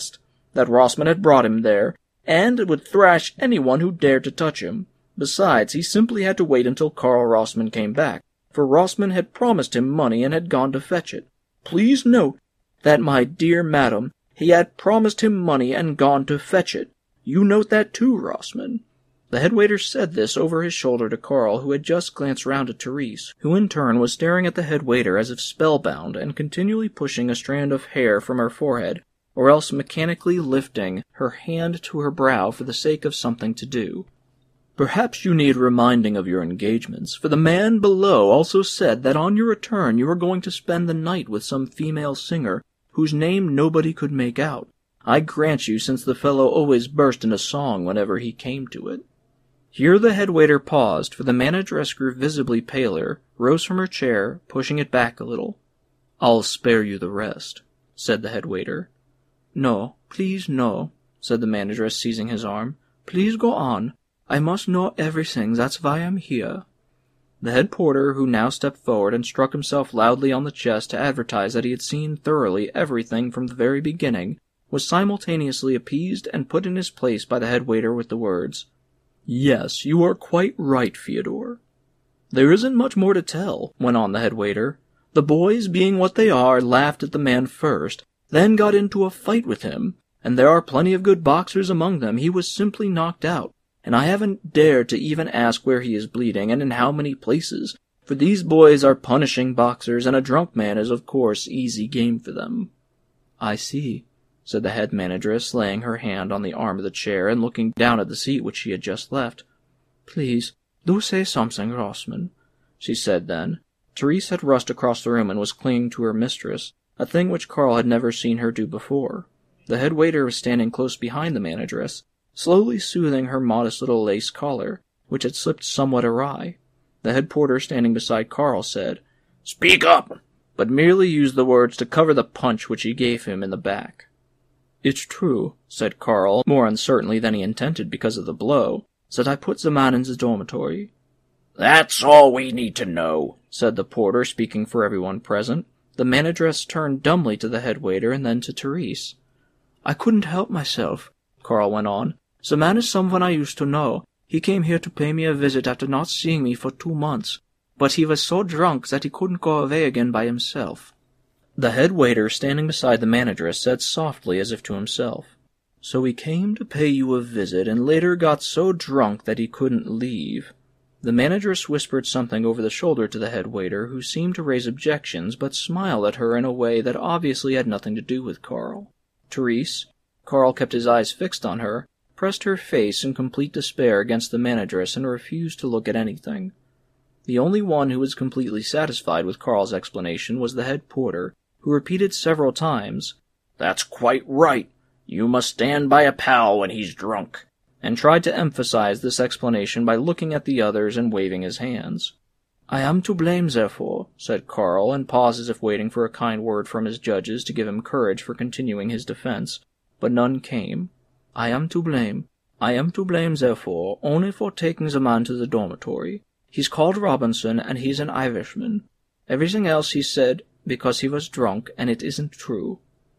that Rossman had brought him there, and would thrash anyone who dared to touch him. Besides, he simply had to wait until Carl Rossman came back, for Rossman had promised him money and had gone to fetch it. Please note that, my dear madam, he had promised him money and gone to fetch it. You note that too, Rossman." The head waiter said this over his shoulder to Carl, who had just glanced round at Therese, who in turn was staring at the head waiter as if spellbound and continually pushing a strand of hair from her forehead, or else mechanically lifting her hand to her brow for the sake of something to do. "Perhaps you need reminding of your engagements, for the man below also said that on your return you were going to spend the night with some female singer, whose name nobody could make out. I grant you, since the fellow always burst into song whenever he came to it." Here the head waiter paused, for the manageress grew visibly paler, rose from her chair, pushing it back a little. "I'll spare you the rest," said the head waiter. "No, please no," said the manageress, seizing his arm. "Please go on. I must know everything, that's why I'm here." The head porter, who now stepped forward and struck himself loudly on the chest to advertise that he had seen thoroughly everything from the very beginning, was simultaneously appeased and put in his place by the head waiter with the words, "Yes, you are quite right, Fyodor." "There isn't much more to tell," went on the head waiter. "The boys, being what they are, laughed at the man first, then got into a fight with him, and there are plenty of good boxers among them. He was simply knocked out, and I haven't dared to even ask where he is bleeding and in how many places, for these boys are punishing boxers, and a drunk man is, of course, easy game for them." "I see," said the head manageress, laying her hand on the arm of the chair and looking down at the seat which she had just left. "Please, do say something, Rossman," she said then. Therese had rushed across the room and was clinging to her mistress, a thing which Carl had never seen her do before. The head waiter was standing close behind the manageress, slowly soothing her modest little lace collar, which had slipped somewhat awry. The head porter, standing beside Carl, said, "Speak up," but merely used the words to cover the punch which he gave him in the back. "It's true," said Carl, more uncertainly than he intended because of the blow, "that I put the man in the dormitory." "That's all we need to know," said the porter, speaking for everyone present. The manageress turned dumbly to the head waiter and then to Therese. "I couldn't help myself," Carl went on. "The man is someone I used to know. He came here to pay me a visit after not seeing me for two months, but he was so drunk that he couldn't go away again by himself." The head waiter, standing beside the manageress, said softly as if to himself, "So he came to pay you a visit, and later got so drunk that he couldn't leave." The manageress whispered something over the shoulder to the head waiter, who seemed to raise objections, but smiled at her in a way that obviously had nothing to do with Carl. Therese, Carl kept his eyes fixed on her, pressed her face in complete despair against the manageress and refused to look at anything. The only one who was completely satisfied with Carl's explanation was the head porter, who repeated several times, "That's quite right. You must stand by a pal when he's drunk," and tried to emphasize this explanation by looking at the others and waving his hands. "I am to blame, therefore," said Carl, and paused as if waiting for a kind word from his judges to give him courage for continuing his defense, but none came. "I am to blame. I am to blame, therefore, only for taking the man to the dormitory. He's called Robinson, and he's an Irishman. Everything else he said because he was drunk, and it isn't true."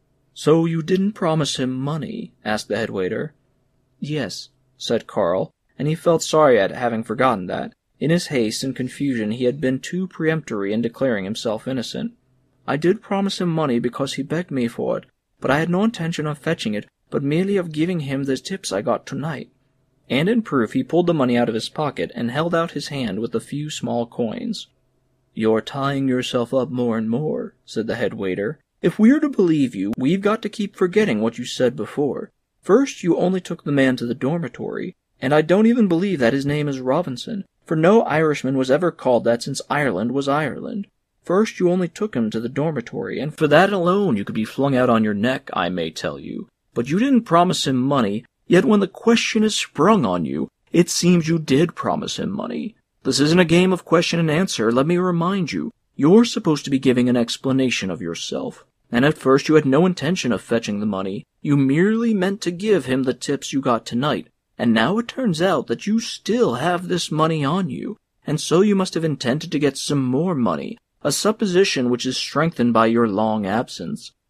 "So you didn't promise him money?" asked the head waiter. "Yes," said Carl, and he felt sorry at having forgotten that. In his haste and confusion he had been too peremptory in declaring himself innocent. "I did promise him money because he begged me for it, but I had no intention of fetching it, but merely of giving him the tips I got tonight." And in proof he pulled the money out of his pocket and held out his hand with a few small coins. "You're tying yourself up more and more," said the head waiter. "If we're to believe you, we've got to keep forgetting what you said before. First, you only took the man to the dormitory, and I don't even believe that his name is Robinson, for no Irishman was ever called that since Ireland was Ireland. First, you only took him to the dormitory, and for that alone you could be flung out on your neck, I may tell you. But you didn't promise him money, yet when the question is sprung on you, it seems you did promise him money. This isn't a game of question and answer, let me remind you. You're supposed to be giving an explanation of yourself. And at first you had no intention of fetching the money. You merely meant to give him the tips you got tonight. And now it turns out that you still have this money on you. And so you must have intended to get some more money, a supposition which is strengthened by your long absence.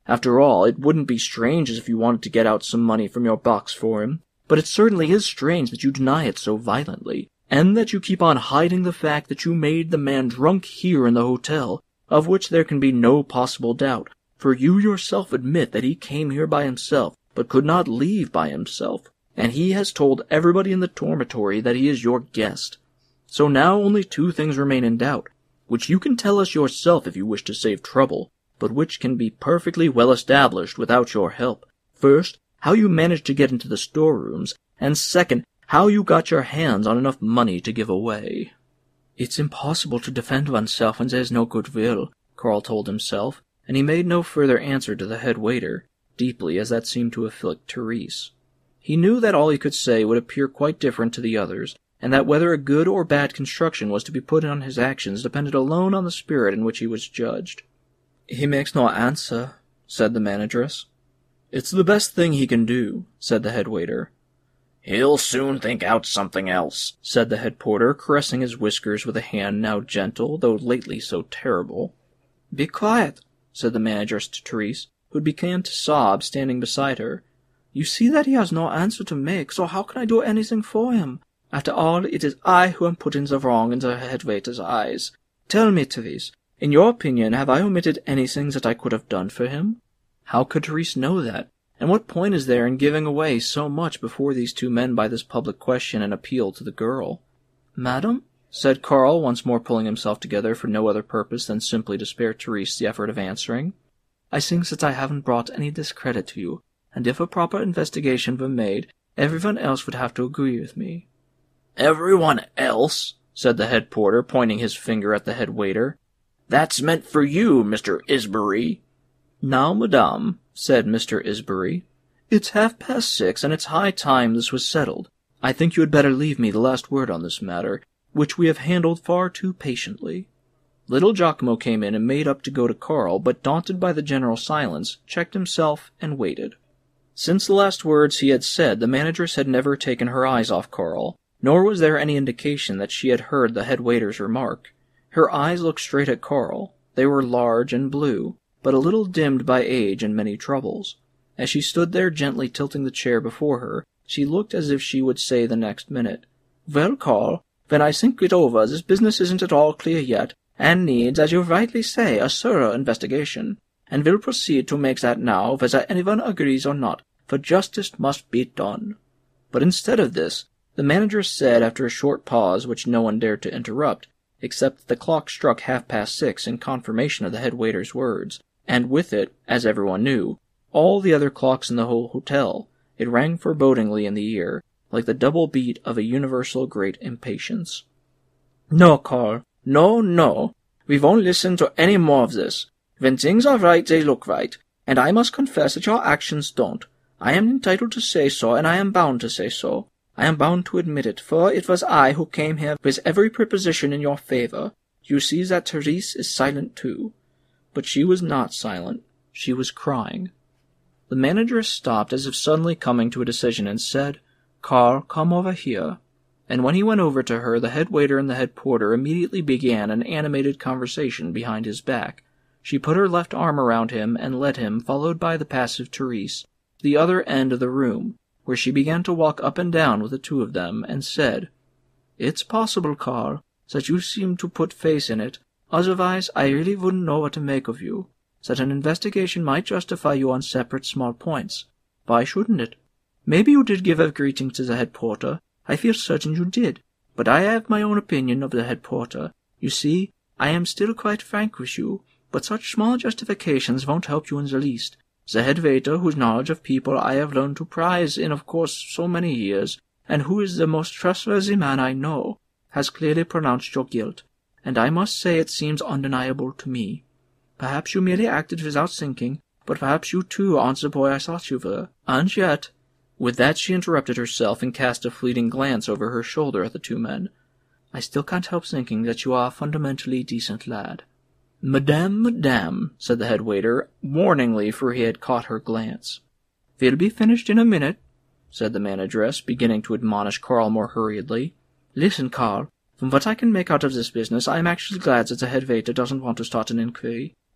After all, it wouldn't be strange as if you wanted to get out some money from your box for him, but it certainly is strange that you deny it so violently, and that you keep on hiding the fact that you made the man drunk here in the hotel, of which there can be no possible doubt, for you yourself admit that he came here by himself, but could not leave by himself, and he has told everybody in the dormitory that he is your guest. So now only two things remain in doubt, which you can tell us yourself if you wish to save trouble, but which can be perfectly well established without your help. First, how you managed to get into the storerooms, and second, how you got your hands on enough money to give away. It's impossible to defend oneself when there's no goodwill, Carl told himself, and he made no further answer to the head waiter, deeply as that seemed to afflict Therese. He knew that all he could say would appear quite different to the others, and that whether a good or bad construction was to be put on his actions depended alone on the spirit in which he was judged. "He makes no answer," said the manageress. "It's the best thing he can do," said the head waiter. "He'll soon think out something else," said the head porter, caressing his whiskers with a hand now gentle, though lately so terrible. "Be quiet," said the manageress to Therese, who began to sob, standing beside her. "You see that he has no answer to make, so how can I do anything for him? After all, it is I who am putting the wrong in the head waiter's eyes. Tell me, Therese, in your opinion, have I omitted anything that I could have done for him?" How could Therese know that? And what point is there in giving away so much before these two men by this public question and appeal to the girl? "Madam," said Carl, once more pulling himself together for no other purpose than simply to spare Therese the effort of answering, "I think that I haven't brought any discredit to you, and if a proper investigation were made, everyone else would have to agree with me." "Everyone else?" said the head porter, pointing his finger at the head waiter. "That's meant for you, Mister Isbury." "Now, madame," said Mister Isbury, "it's half-past six, and it's high time this was settled. I think you had better leave me the last word on this matter, which we have handled far too patiently." Little Giacomo came in and made up to go to Carl, but daunted by the general silence, checked himself and waited. Since the last words he had said, the manageress had never taken her eyes off Carl, nor was there any indication that she had heard the head waiter's remark. Her eyes looked straight at Carl. They were large and blue, but a little dimmed by age and many troubles. As she stood there gently tilting the chair before her, she looked as if she would say the next minute, "Well, Carl, when I think it over, this business isn't at all clear yet, and needs, as you rightly say, a thorough investigation, and will proceed to make that now, whether anyone agrees or not, for justice must be done." But instead of this, the manager said after a short pause which no one dared to interrupt, except that the clock struck half-past six in confirmation of the head waiter's words, and with it, as everyone knew, all the other clocks in the whole hotel. It rang forebodingly in the ear, like the double beat of a universal great impatience. "No, Carl, no, no. We won't listen to any more of this. When things are right, they look right, and I must confess that your actions don't. I am entitled to say so, and I am bound to say so. I am bound to admit it, for it was I who came here with every preposition in your favor. You see that Therese is silent too." But she was not silent. She was crying. The manageress stopped as if suddenly coming to a decision and said, "Carl, come over here." And when he went over to her, the head waiter and the head porter immediately began an animated conversation behind his back. She put her left arm around him and led him, followed by the passive Therese, to the other end of the room, where she began to walk up and down with the two of them, and said, "It's possible, Carl, that you seem to put faith in it. Otherwise, I really wouldn't know what to make of you. That an investigation might justify you on separate small points. Why shouldn't it? Maybe you did give a greeting to the head porter. I feel certain you did. But I have my own opinion of the head porter. You see, I am still quite frank with you, but such small justifications won't help you in the least. The head waiter, whose knowledge of people I have learned to prize in, of course, so many years, and who is the most trustworthy man I know, has clearly pronounced your guilt, and I must say it seems undeniable to me. Perhaps you merely acted without thinking, but perhaps you too aren't the boy I thought you were. And yet—" With that she interrupted herself and cast a fleeting glance over her shoulder at the two men. "I still can't help thinking that you are a fundamentally decent lad." "Madame, madame," said the head waiter, warningly, for he had caught her glance. "We'll be finished in a minute," said the manageress, beginning to admonish Carl more hurriedly. "Listen, Carl, from what I can make out of this business, I am actually glad that the head waiter doesn't want to start an inquiry.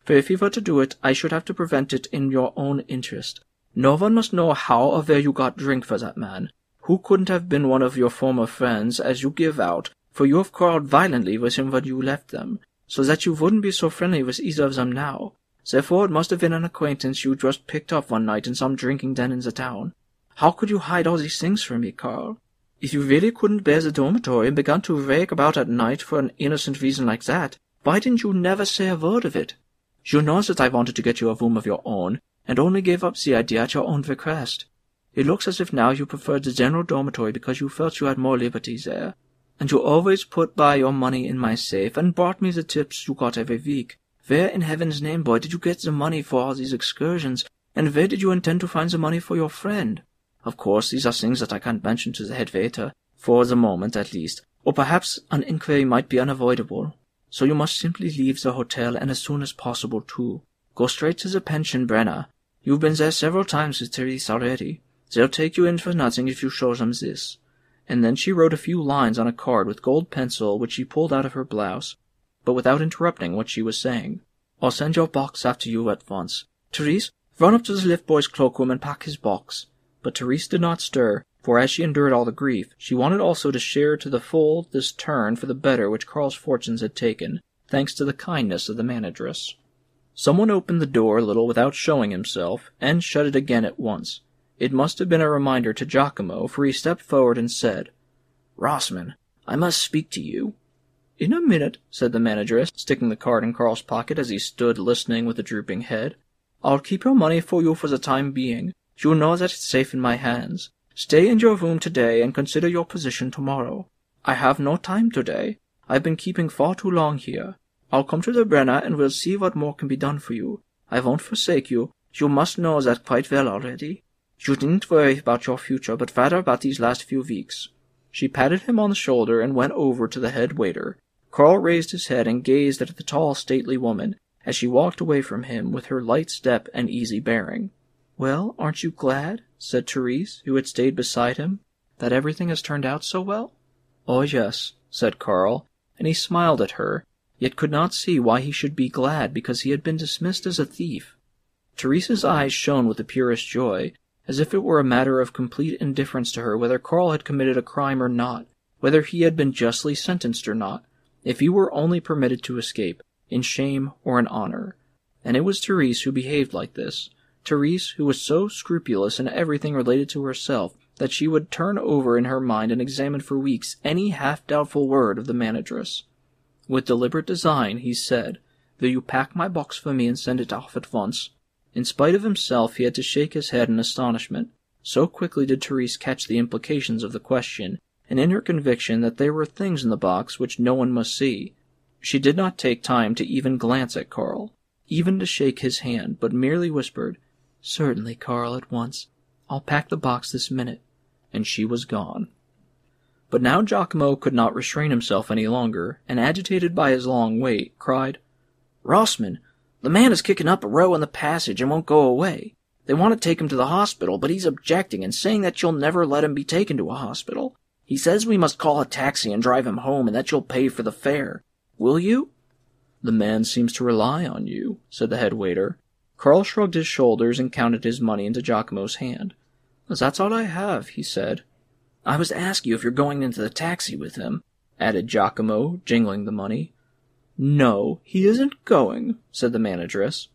For if you were to do it, I should have to prevent it in your own interest. No one must know how or where you got drink for that man, who couldn't have been one of your former friends, as you give out, for you have quarreled violently with him when you left them, so that you wouldn't be so friendly with either of them now. Therefore it must have been an acquaintance you just picked up one night in some drinking den in the town. How could you hide all these things from me, Carl? If you really couldn't bear the dormitory and began to rake about at night for an innocent reason like that, why didn't you never say a word of it? You know that I wanted to get you a room of your own, and only gave up the idea at your own request. It looks as if now you preferred the general dormitory because you felt you had more liberty there, and you always put by your money in my safe and brought me the tips you got every week. Where in heaven's name, boy, did you get the money for all these excursions, and where did you intend to find the money for your friend? Of course, these are things that I can't mention to the head waiter, for the moment at least, or perhaps an inquiry might be unavoidable. So you must simply leave the hotel, and as soon as possible, too. Go straight to the pension, Brenna. You've been there several times with Therese already. They'll take you in for nothing if you show them this. And then she wrote a few lines on a card with gold pencil, which she pulled out of her blouse, but without interrupting what she was saying. I'll send your box after you at once. Therese, run up to the lift boy's cloakroom and pack his box. But Therese did not stir, for as she endured all the grief, she wanted also to share to the full this turn for the better which Carl's fortunes had taken, thanks to the kindness of the manageress. Someone opened the door a little without showing himself, and shut it again at once. It must have been a reminder to Giacomo, for he stepped forward and said, "Rossman, I must speak to you." "In a minute," said the manageress, sticking the card in Carl's pocket as he stood listening with a drooping head. "I'll keep your money for you for the time being. You know that it's safe in my hands. Stay in your room today and consider your position tomorrow. I have no time today. I've been keeping far too long here. I'll come to the Brenner and we'll see what more can be done for you. I won't forsake you. You must know that quite well already. You needn't worry about your future, but rather about these last few weeks." She patted him on the shoulder and went over to the head waiter. Carl raised his head and gazed at the tall, stately woman as she walked away from him with her light step and easy bearing. "Well, aren't you glad," said Therese, who had stayed beside him, "that everything has turned out so well?" "Oh, yes," said Carl, and he smiled at her, yet could not see why he should be glad because he had been dismissed as a thief. Therese's eyes shone with the purest joy, as if it were a matter of complete indifference to her whether Carl had committed a crime or not, whether he had been justly sentenced or not, if he were only permitted to escape, in shame or in honor. And it was Therese who behaved like this, Therese who was so scrupulous in everything related to herself that she would turn over in her mind and examine for weeks any half-doubtful word of the manageress. With deliberate design, he said, "Will you pack my box for me and send it off at once?" In spite of himself, he had to shake his head in astonishment. So quickly did Therese catch the implications of the question, and in her conviction that there were things in the box which no one must see. She did not take time to even glance at Carl, even to shake his hand, but merely whispered, "Certainly, Carl, at once. I'll pack the box this minute." And she was gone. But now Giacomo could not restrain himself any longer, and agitated by his long wait, cried, "Rossman, the man is kicking up a row in the passage and won't go away. They want to take him to the hospital, but he's objecting and saying that you'll never let him be taken to a hospital. He says we must call a taxi and drive him home and that you'll pay for the fare. Will you?" "The man seems to rely on you," said the head waiter. Carl shrugged his shoulders and counted his money into Giacomo's hand. "That's all I have," he said. "I was to ask you if you're going into the taxi with him," added Giacomo, jingling the money. "No, he isn't going," said the manageress.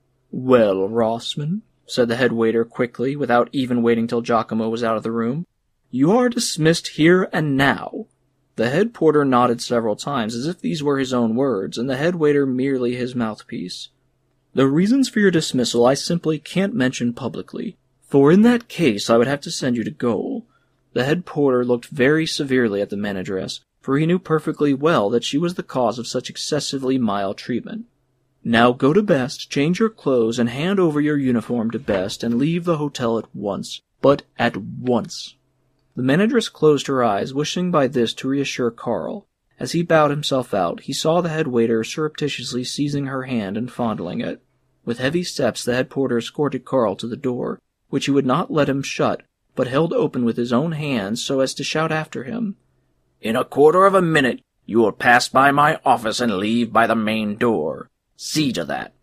"Well, Rossman," said the head waiter quickly, without even waiting till Giacomo was out of the room, "you are dismissed here and now." The head porter nodded several times, as if these were his own words, and the head waiter merely his mouthpiece. "The reasons for your dismissal I simply can't mention publicly, for in that case I would have to send you to gaol." The head porter looked very severely at the manageress, for he knew perfectly well that she was the cause of such excessively mild treatment. "Now go to Best, change your clothes, and hand over your uniform to Best, and leave the hotel at once. But at once." The manageress closed her eyes, wishing by this to reassure Carl. As he bowed himself out, he saw the head waiter surreptitiously seizing her hand and fondling it. With heavy steps the head porter escorted Carl to the door, which he would not let him shut, but held open with his own hands so as to shout after him, "In a quarter of a minute you will pass by my office and leave by the main door. See to that."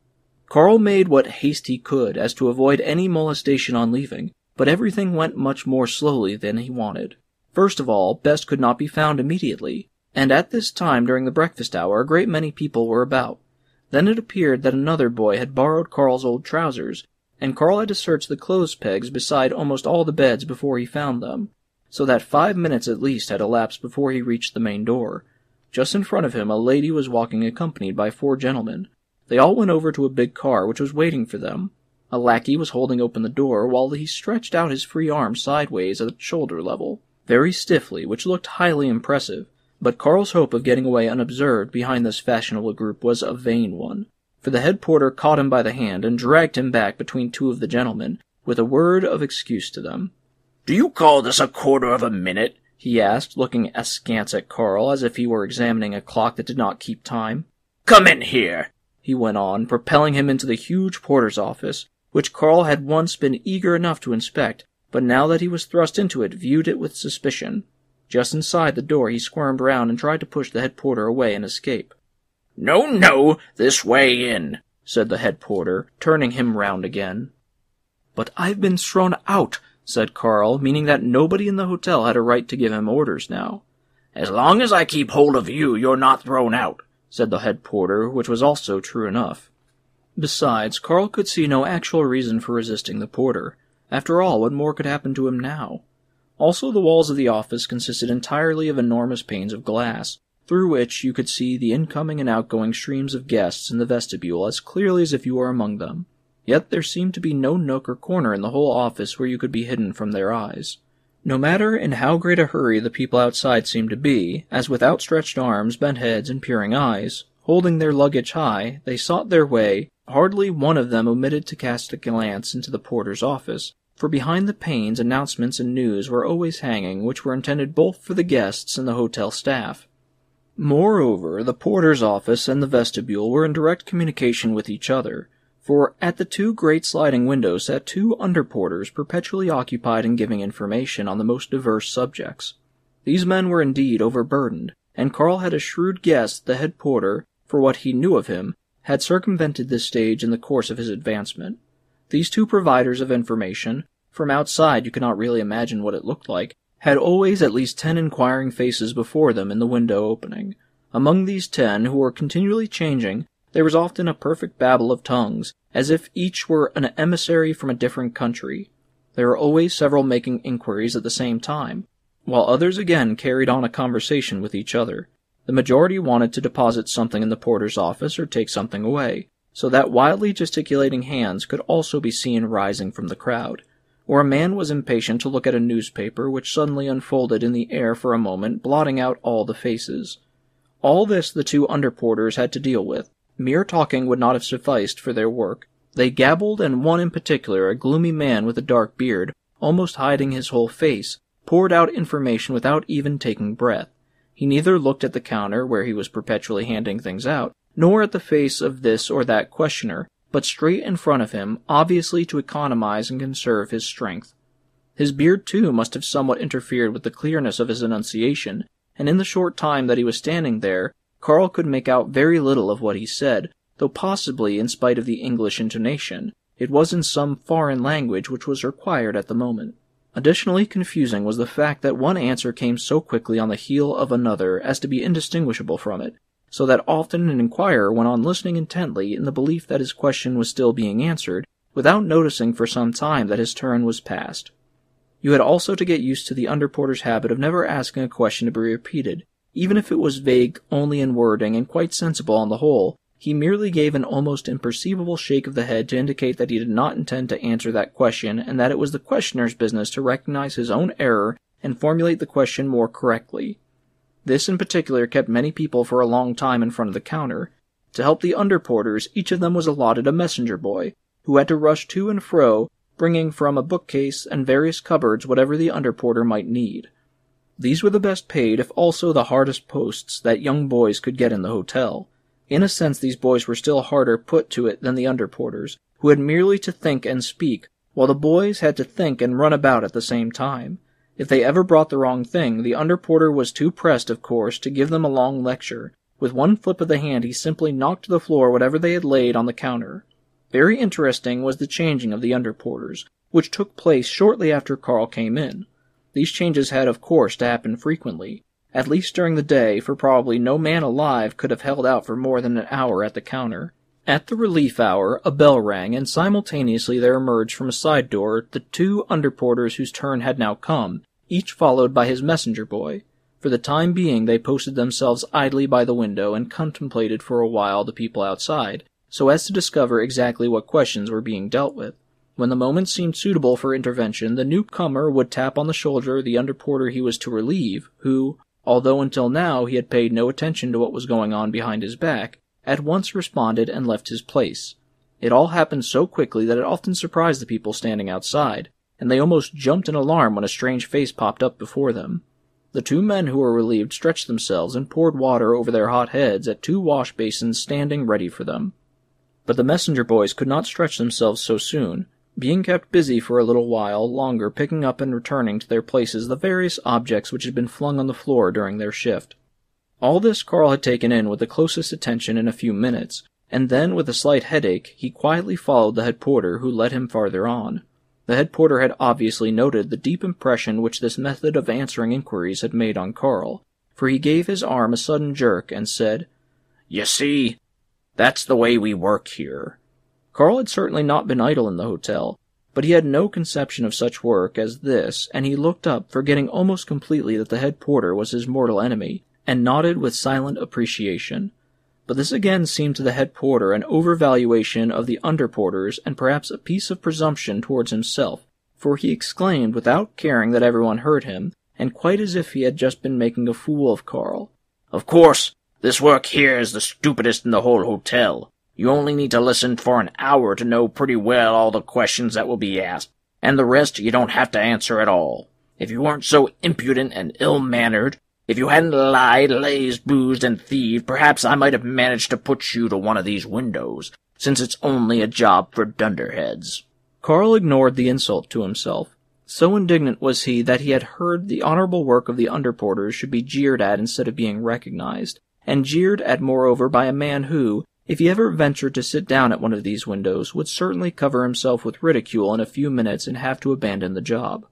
Carl made what haste he could as to avoid any molestation on leaving, but everything went much more slowly than he wanted. First of all, Best could not be found immediately, and at this time during the breakfast hour a great many people were about. Then it appeared that another boy had borrowed Carl's old trousers, and Carl had to search the clothes pegs beside almost all the beds before he found them, so that five minutes at least had elapsed before he reached the main door. Just in front of him a lady was walking accompanied by four gentlemen. They all went over to a big car which was waiting for them. A lackey was holding open the door while he stretched out his free arm sideways at shoulder level, very stiffly, which looked highly impressive. But Carl's hope of getting away unobserved behind this fashionable group was a vain one, for the head porter caught him by the hand and dragged him back between two of the gentlemen, with a word of excuse to them. "Do you call this a quarter of a minute?" he asked, looking askance at Carl as if he were examining a clock that did not keep time. "Come in here," he went on, propelling him into the huge porter's office, which Carl had once been eager enough to inspect, but now that he was thrust into it, viewed it with suspicion. Just inside the door he squirmed round and tried to push the head porter away and escape. "No, no, this way in," said the head porter, turning him round again. "But I've been thrown out," said Carl, meaning that nobody in the hotel had a right to give him orders now. "As long as I keep hold of you, you're not thrown out," said the head porter, which was also true enough. Besides, Carl could see no actual reason for resisting the porter. After all, what more could happen to him now? Also, the walls of the office consisted entirely of enormous panes of glass, through which you could see the incoming and outgoing streams of guests in the vestibule as clearly as if you were among them. Yet there seemed to be no nook or corner in the whole office where you could be hidden from their eyes. No matter in how great a hurry the people outside seemed to be, as with outstretched arms, bent heads, and peering eyes, holding their luggage high, they sought their way, hardly one of them omitted to cast a glance into the porter's office, for behind the panes announcements and news were always hanging which were intended both for the guests and the hotel staff. Moreover, the porter's office and the vestibule were in direct communication with each other, for at the two great sliding windows sat two under-porters perpetually occupied in giving information on the most diverse subjects. These men were indeed overburdened, and Carl had a shrewd guess that the head porter, for what he knew of him, had circumvented this stage in the course of his advancement. These two providers of information, from outside you could not really imagine what it looked like, had always at least ten inquiring faces before them in the window opening. Among these ten, who were continually changing, there was often a perfect babble of tongues, as if each were an emissary from a different country. There were always several making inquiries at the same time, while others again carried on a conversation with each other. The majority wanted to deposit something in the porter's office or take something away, so that wildly gesticulating hands could also be seen rising from the crowd. Or a man was impatient to look at a newspaper which suddenly unfolded in the air for a moment, blotting out all the faces. All this the two under-porters had to deal with. Mere talking would not have sufficed for their work. They gabbled, and one in particular, a gloomy man with a dark beard, almost hiding his whole face, poured out information without even taking breath. He neither looked at the counter, where he was perpetually handing things out, nor at the face of this or that questioner, but straight in front of him, obviously to economize and conserve his strength. His beard, too, must have somewhat interfered with the clearness of his enunciation, and in the short time that he was standing there, Carl could make out very little of what he said, though possibly, in spite of the English intonation, it was in some foreign language which was required at the moment. Additionally confusing was the fact that one answer came so quickly on the heel of another as to be indistinguishable from it, so that often an inquirer went on listening intently in the belief that his question was still being answered, without noticing for some time that his turn was past. You had also to get used to the under-porter's habit of never asking a question to be repeated. Even if it was vague only in wording and quite sensible on the whole, he merely gave an almost imperceivable shake of the head to indicate that he did not intend to answer that question, and that it was the questioner's business to recognize his own error and formulate the question more correctly. This in particular kept many people for a long time in front of the counter. To help the under-porters, each of them was allotted a messenger boy, who had to rush to and fro, bringing from a bookcase and various cupboards whatever the under-porter might need. These were the best paid, if also the hardest posts that young boys could get in the hotel. In a sense, these boys were still harder put to it than the under-porters, who had merely to think and speak, while the boys had to think and run about at the same time. If they ever brought the wrong thing, the under-porter was too pressed, of course, to give them a long lecture. With one flip of the hand he simply knocked to the floor whatever they had laid on the counter. Very interesting was the changing of the underporters, which took place shortly after Carl came in. These changes had, of course, to happen frequently, at least during the day, for probably no man alive could have held out for more than an hour at the counter. At the relief hour, a bell rang, and simultaneously there emerged from a side door the two underporters whose turn had now come, each followed by his messenger boy. For the time being they posted themselves idly by the window and contemplated for a while the people outside, so as to discover exactly what questions were being dealt with. When the moment seemed suitable for intervention, the newcomer would tap on the shoulder the underporter he was to relieve, who, although until now he had paid no attention to what was going on behind his back, at once responded and left his place. It all happened so quickly that it often surprised the people standing outside, and they almost jumped in alarm when a strange face popped up before them. The two men who were relieved stretched themselves and poured water over their hot heads at two wash basins standing ready for them. But the messenger boys could not stretch themselves so soon, being kept busy for a little while longer picking up and returning to their places the various objects which had been flung on the floor during their shift. All this Carl had taken in with the closest attention in a few minutes, and then, with a slight headache, he quietly followed the head porter, who led him farther on. The head porter had obviously noted the deep impression which this method of answering inquiries had made on Carl, for he gave his arm a sudden jerk and said, "You see, that's the way we work here." Carl had certainly not been idle in the hotel, but he had no conception of such work as this, and he looked up, forgetting almost completely that the head porter was his mortal enemy, and nodded with silent appreciation. But this again seemed to the head porter an overvaluation of the underporters and perhaps a piece of presumption towards himself, for he exclaimed without caring that everyone heard him, and quite as if he had just been making a fool of Carl, "Of course, this work here is the stupidest in the whole hotel. You only need to listen for an hour to know pretty well all the questions that will be asked, and the rest you don't have to answer at all. If you weren't so impudent and ill-mannered, if you hadn't lied, lazed, boozed, and thieved, perhaps I might have managed to put you to one of these windows, since it's only a job for dunderheads." Carl ignored the insult to himself. So indignant was he that he had heard the honorable work of the underporters should be jeered at instead of being recognized, and jeered at moreover by a man who, if he ever ventured to sit down at one of these windows, would certainly cover himself with ridicule in a few minutes and have to abandon the job.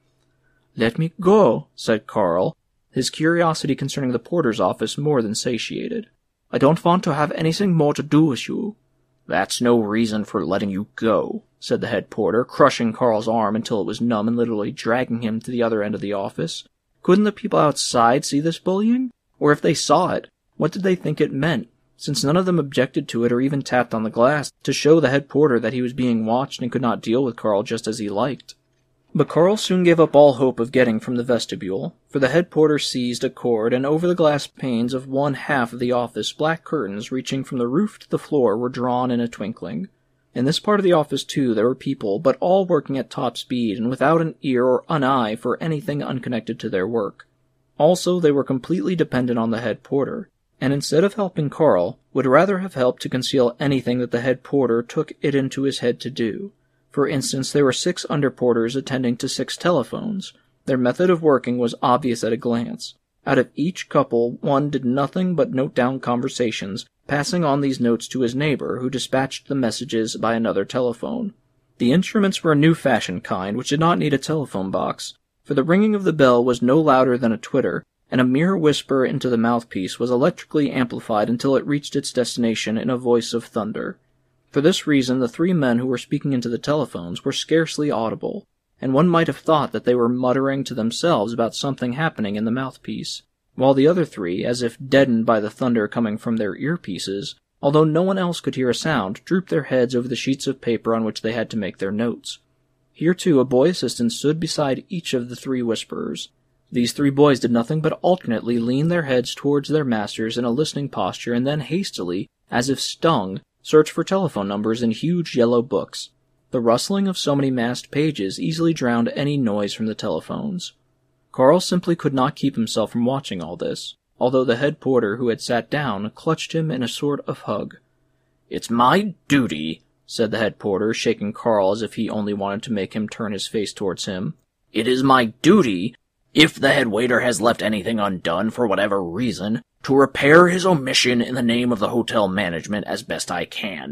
"Let me go," said Carl, his curiosity concerning the porter's office more than satiated. "I don't want to have anything more to do with you." "That's no reason for letting you go," said the head porter, crushing Carl's arm until it was numb and literally dragging him to the other end of the office. Couldn't the people outside see this bullying? Or if they saw it, what did they think it meant, since none of them objected to it or even tapped on the glass to show the head porter that he was being watched and could not deal with Carl just as he liked? But Carl soon gave up all hope of getting from the vestibule, for the head porter seized a cord, and over the glass panes of one half of the office black curtains reaching from the roof to the floor were drawn in a twinkling. In this part of the office, too, there were people, but all working at top speed and without an ear or an eye for anything unconnected to their work. Also, they were completely dependent on the head porter, and instead of helping Carl, would rather have helped to conceal anything that the head porter took it into his head to do. For instance, there were six underporters attending to six telephones. Their method of working was obvious at a glance. Out of each couple, one did nothing but note down conversations, passing on these notes to his neighbor, who dispatched the messages by another telephone. The instruments were a new-fashioned kind, which did not need a telephone box, for the ringing of the bell was no louder than a twitter, and a mere whisper into the mouthpiece was electrically amplified until it reached its destination in a voice of thunder. For this reason, the three men who were speaking into the telephones were scarcely audible, and one might have thought that they were muttering to themselves about something happening in the mouthpiece, while the other three, as if deadened by the thunder coming from their earpieces, although no one else could hear a sound, drooped their heads over the sheets of paper on which they had to make their notes. Here, too, a boy assistant stood beside each of the three whisperers. These three boys did nothing but alternately lean their heads towards their masters in a listening posture and then hastily, as if stung, search for telephone numbers in huge yellow books. The rustling of so many massed pages easily drowned any noise from the telephones. Carl simply could not keep himself from watching all this, although the head porter, who had sat down, clutched him in a sort of hug. "It's my duty," said the head porter, shaking Carl as if he only wanted to make him turn his face towards him. "It is my duty, if the head waiter has left anything undone for whatever reason, to repair his omission in the name of the hotel management as best I can."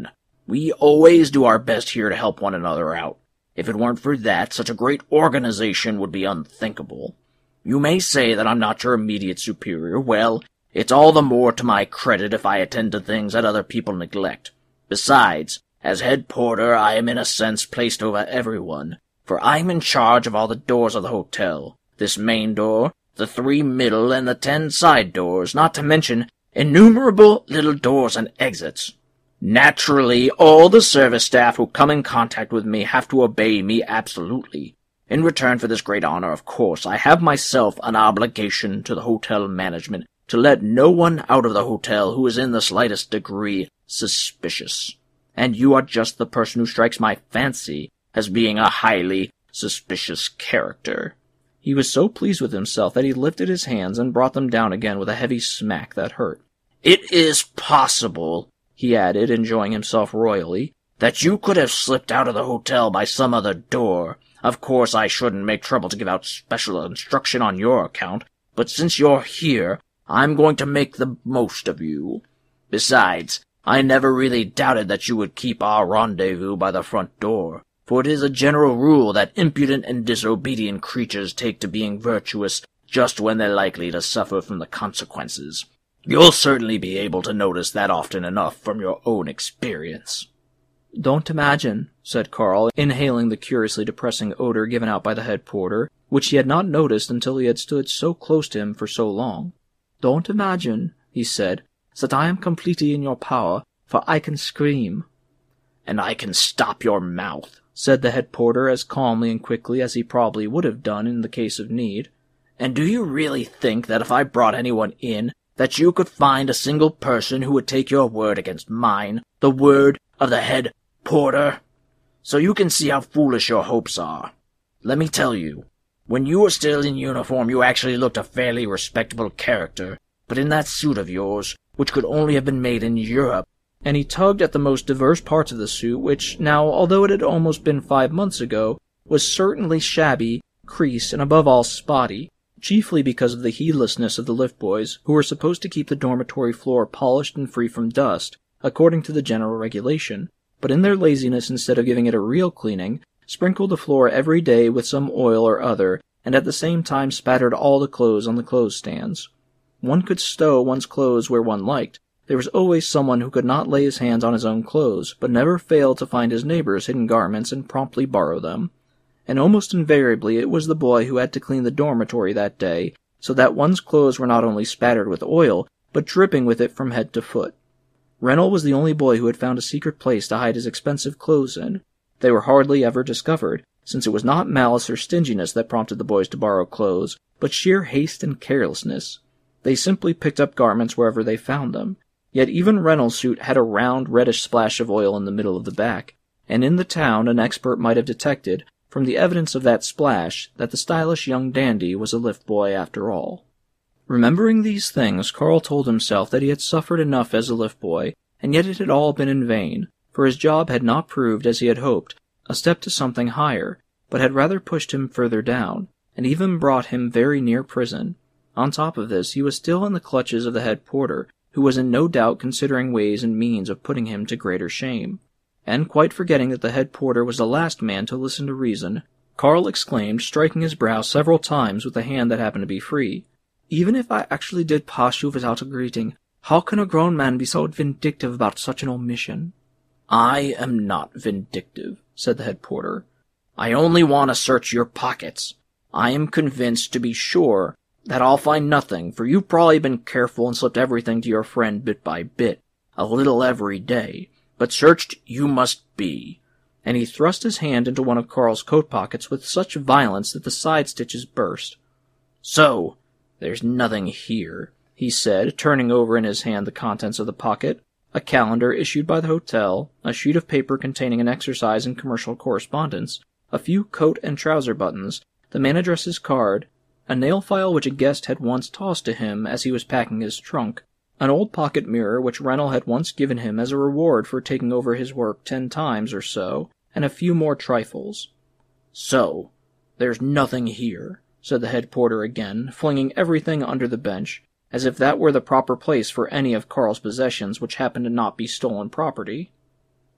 We always do our best here to help one another out. If it weren't for that, such a great organization would be unthinkable. You may say that I'm not your immediate superior. Well, it's all the more to my credit if I attend to things that other people neglect. Besides, as head porter, I am in a sense placed over everyone, for I'm in charge of all the doors of the hotel, this main door, the three middle, and the ten side doors, not to mention innumerable little doors and exits. Naturally, all the service staff who come in contact with me have to obey me absolutely. In return for this great honor, of course, I have myself an obligation to the hotel management to let no one out of the hotel who is in the slightest degree suspicious. And you are just the person who strikes my fancy as being a highly suspicious character. He was so pleased with himself that he lifted his hands and brought them down again with a heavy smack that hurt. It is possible, he added, enjoying himself royally, that you could have slipped out of the hotel by some other door. Of course, I shouldn't make trouble to give out special instruction on your account, but since you're here, I'm going to make the most of you. Besides, I never really doubted that you would keep our rendezvous by the front door, for it is a general rule that impudent and disobedient creatures take to being virtuous just when they're likely to suffer from the consequences. You'll certainly be able to notice that often enough from your own experience. Don't imagine, said Carl, inhaling the curiously depressing odor given out by the head porter, which he had not noticed until he had stood so close to him for so long. Don't imagine, he said, that I am completely in your power, for I can scream. And I can stop your mouth, said the head porter as calmly and quickly as he probably would have done in the case of need. And do you really think that if I brought anyone in, that you could find a single person who would take your word against mine, the word of the head porter? So you can see how foolish your hopes are. Let me tell you, when you were still in uniform you actually looked a fairly respectable character, but in that suit of yours, which could only have been made in Europe, and he tugged at the most diverse parts of the suit, which now, although it had almost been five months ago, was certainly shabby, creased, and above all spotty, chiefly because of the heedlessness of the lift boys, who were supposed to keep the dormitory floor polished and free from dust, according to the general regulation, but in their laziness, instead of giving it a real cleaning, sprinkled the floor every day with some oil or other, and at the same time spattered all the clothes on the clothes stands. One could stow one's clothes where one liked. There was always someone who could not lay his hands on his own clothes, but never failed to find his neighbor's hidden garments and promptly borrow them. And almost invariably it was the boy who had to clean the dormitory that day, so that one's clothes were not only spattered with oil, but dripping with it from head to foot. Rennell was the only boy who had found a secret place to hide his expensive clothes in. They were hardly ever discovered, since it was not malice or stinginess that prompted the boys to borrow clothes, but sheer haste and carelessness. They simply picked up garments wherever they found them. Yet even Rennell's suit had a round, reddish splash of oil in the middle of the back, and in the town an expert might have detected, from the evidence of that splash, that the stylish young dandy was a lift boy after all. Remembering these things, Carl told himself that he had suffered enough as a lift boy, and yet it had all been in vain, for his job had not proved, as he had hoped, a step to something higher, but had rather pushed him further down, and even brought him very near prison. On top of this, he was still in the clutches of the head porter, who was in no doubt considering ways and means of putting him to greater shame. And quite forgetting that the head porter was the last man to listen to reason, Carl exclaimed, striking his brow several times with a hand that happened to be free, "Even if I actually did pass you without a greeting, how can a grown man be so vindictive about such an omission?" "I am not vindictive," said the head porter. "I only want to search your pockets. I am convinced, to be sure, that I'll find nothing, for you've probably been careful and slipped everything to your friend bit by bit, a little every day, but searched you must be." And he thrust his hand into one of Carl's coat pockets with such violence that the side stitches burst. "So, there's nothing here," he said, turning over in his hand the contents of the pocket, a calendar issued by the hotel, a sheet of paper containing an exercise in commercial correspondence, a few coat and trouser buttons, the manageress's card, a nail file which a guest had once tossed to him as he was packing his trunk, an old pocket mirror which Rennell had once given him as a reward for taking over his work ten times or so, and a few more trifles. "So, there's nothing here," said the head porter again, flinging everything under the bench, as if that were the proper place for any of Carl's possessions which happened to not be stolen property.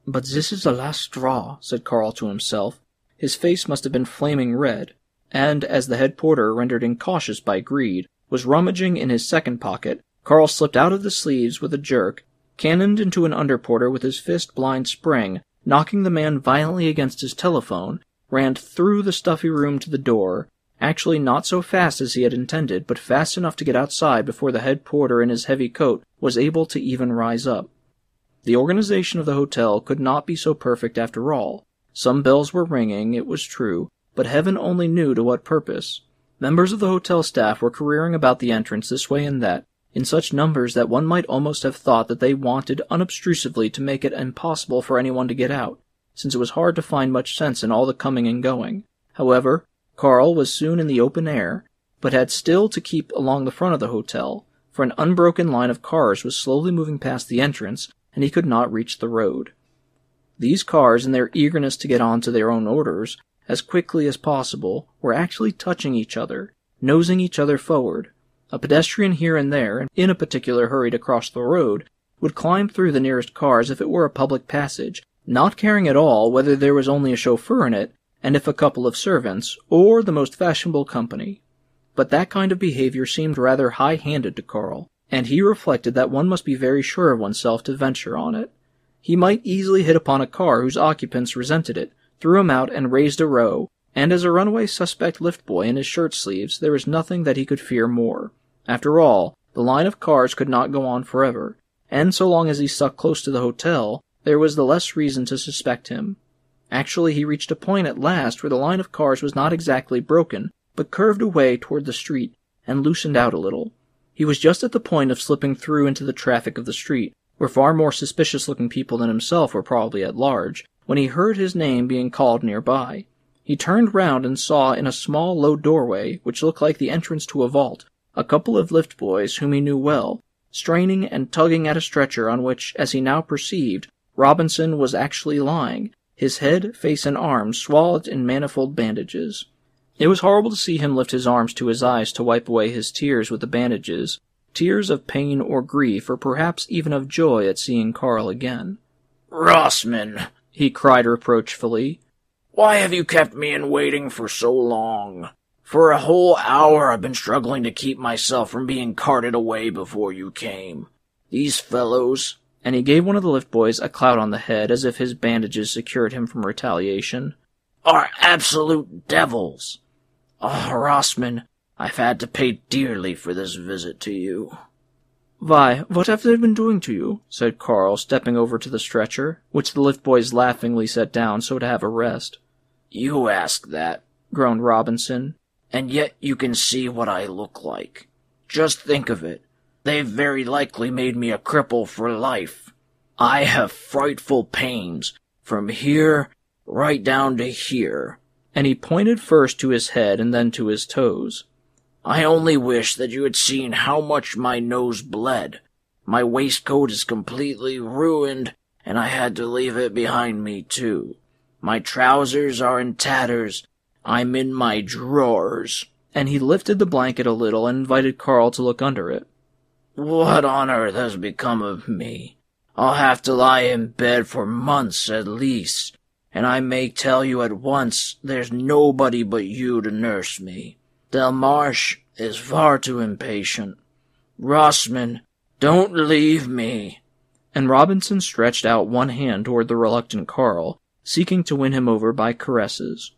"But this is the last straw," said Carl to himself. His face must have been flaming red, and, as the head porter, rendered incautious by greed, was rummaging in his second pocket, Carl slipped out of the sleeves with a jerk, cannoned into an underporter with his fist blind spring, knocking the man violently against his telephone, ran through the stuffy room to the door, actually not so fast as he had intended, but fast enough to get outside before the head porter in his heavy coat was able to even rise up. The organization of the hotel could not be so perfect after all. Some bells were ringing, it was true, but heaven only knew to what purpose. Members of the hotel staff were careering about the entrance this way and that, in such numbers that one might almost have thought that they wanted unobtrusively to make it impossible for anyone to get out, since it was hard to find much sense in all the coming and going. However, Carl was soon in the open air, but had still to keep along the front of the hotel, for an unbroken line of cars was slowly moving past the entrance, and he could not reach the road. These cars, in their eagerness to get on to their own orders, as quickly as possible, were actually touching each other, nosing each other forward. A pedestrian here and there, in a particular hurry to cross the road, would climb through the nearest car as if it were a public passage, not caring at all whether there was only a chauffeur in it, and if a couple of servants, or the most fashionable company. But that kind of behavior seemed rather high-handed to Carl, and he reflected that one must be very sure of oneself to venture on it. He might easily hit upon a car whose occupants resented it, threw him out and raised a row, and as a runaway suspect lift boy in his shirt sleeves, there was nothing that he could fear more. After all, the line of cars could not go on forever, and so long as he stuck close to the hotel, there was the less reason to suspect him. Actually, he reached a point at last where the line of cars was not exactly broken, but curved away toward the street, and loosened out a little. He was just at the point of slipping through into the traffic of the street, where far more suspicious-looking people than himself were probably at large, when he heard his name being called nearby. He turned round and saw in a small, low doorway, which looked like the entrance to a vault, a couple of lift boys whom he knew well, straining and tugging at a stretcher on which, as he now perceived, Robinson was actually lying, his head, face, and arms swathed in manifold bandages. It was horrible to see him lift his arms to his eyes to wipe away his tears with the bandages, tears of pain or grief, or perhaps even of joy at seeing Carl again. "Rossman," he cried reproachfully, "why have you kept me in waiting for so long? For a whole hour I've been struggling to keep myself from being carted away before you came. These fellows," and he gave one of the lift boys a clout on the head as if his bandages secured him from retaliation, "are absolute devils. Oh, Rossman, I've had to pay dearly for this visit to you." "Why, what have they been doing to you?" said Carl, stepping over to the stretcher, which the lift boys laughingly set down so to have a rest. "You ask that," groaned Robinson, "and yet you can see what I look like. Just think of it. They've very likely made me a cripple for life. I have frightful pains, from here right down to here," and he pointed first to his head and then to his toes. "I only wish that you had seen how much my nose bled. My waistcoat is completely ruined, and I had to leave it behind me, too. My trousers are in tatters. I'm in my drawers." And he lifted the blanket a little and invited Carl to look under it. "What on earth has become of me? I'll have to lie in bed for months at least, and I may tell you at once there's nobody but you to nurse me. Delmarsh is far too impatient. Rossman, don't leave me." And Robinson stretched out one hand toward the reluctant Carl, seeking to win him over by caresses.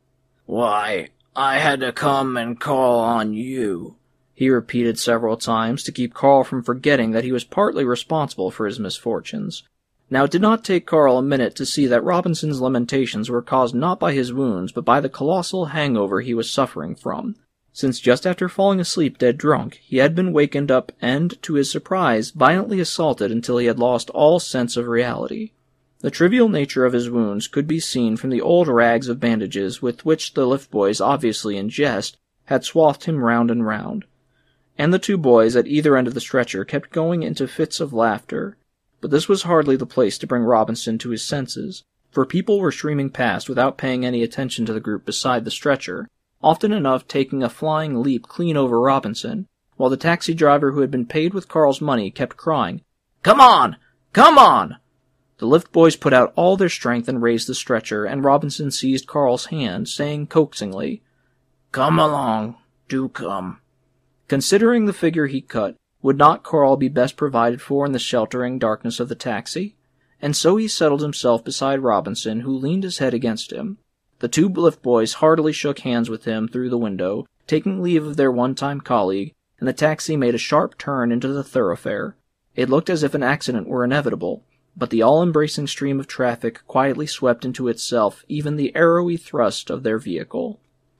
"Why, I had to come and call on you," he repeated several times to keep Carl from forgetting that he was partly responsible for his misfortunes. Now it did not take Carl a minute to see that Robinson's lamentations were caused not by his wounds, but by the colossal hangover he was suffering from, since just after falling asleep dead drunk, he had been wakened up and, to his surprise, violently assaulted until he had lost all sense of reality. The trivial nature of his wounds could be seen from the old rags of bandages with which the lift boys, obviously in jest, had swathed him round and round. And the two boys at either end of the stretcher kept going into fits of laughter. But this was hardly the place to bring Robinson to his senses, for people were streaming past without paying any attention to the group beside the stretcher, often enough taking a flying leap clean over Robinson, while the taxi driver who had been paid with Carl's money kept crying, "Come on! Come on!" The lift boys put out all their strength and raised the stretcher, and Robinson seized Carl's hand, saying coaxingly, "Come along, do come." Considering the figure he cut, would not Carl be best provided for in the sheltering darkness of the taxi? And so he settled himself beside Robinson, who leaned his head against him. The two lift boys heartily shook hands with him through the window, taking leave of their one-time colleague, and the taxi made a sharp turn into the thoroughfare. It looked as if an accident were inevitable, but the all-embracing stream of traffic quietly swept into itself even the arrowy thrust of their vehicle.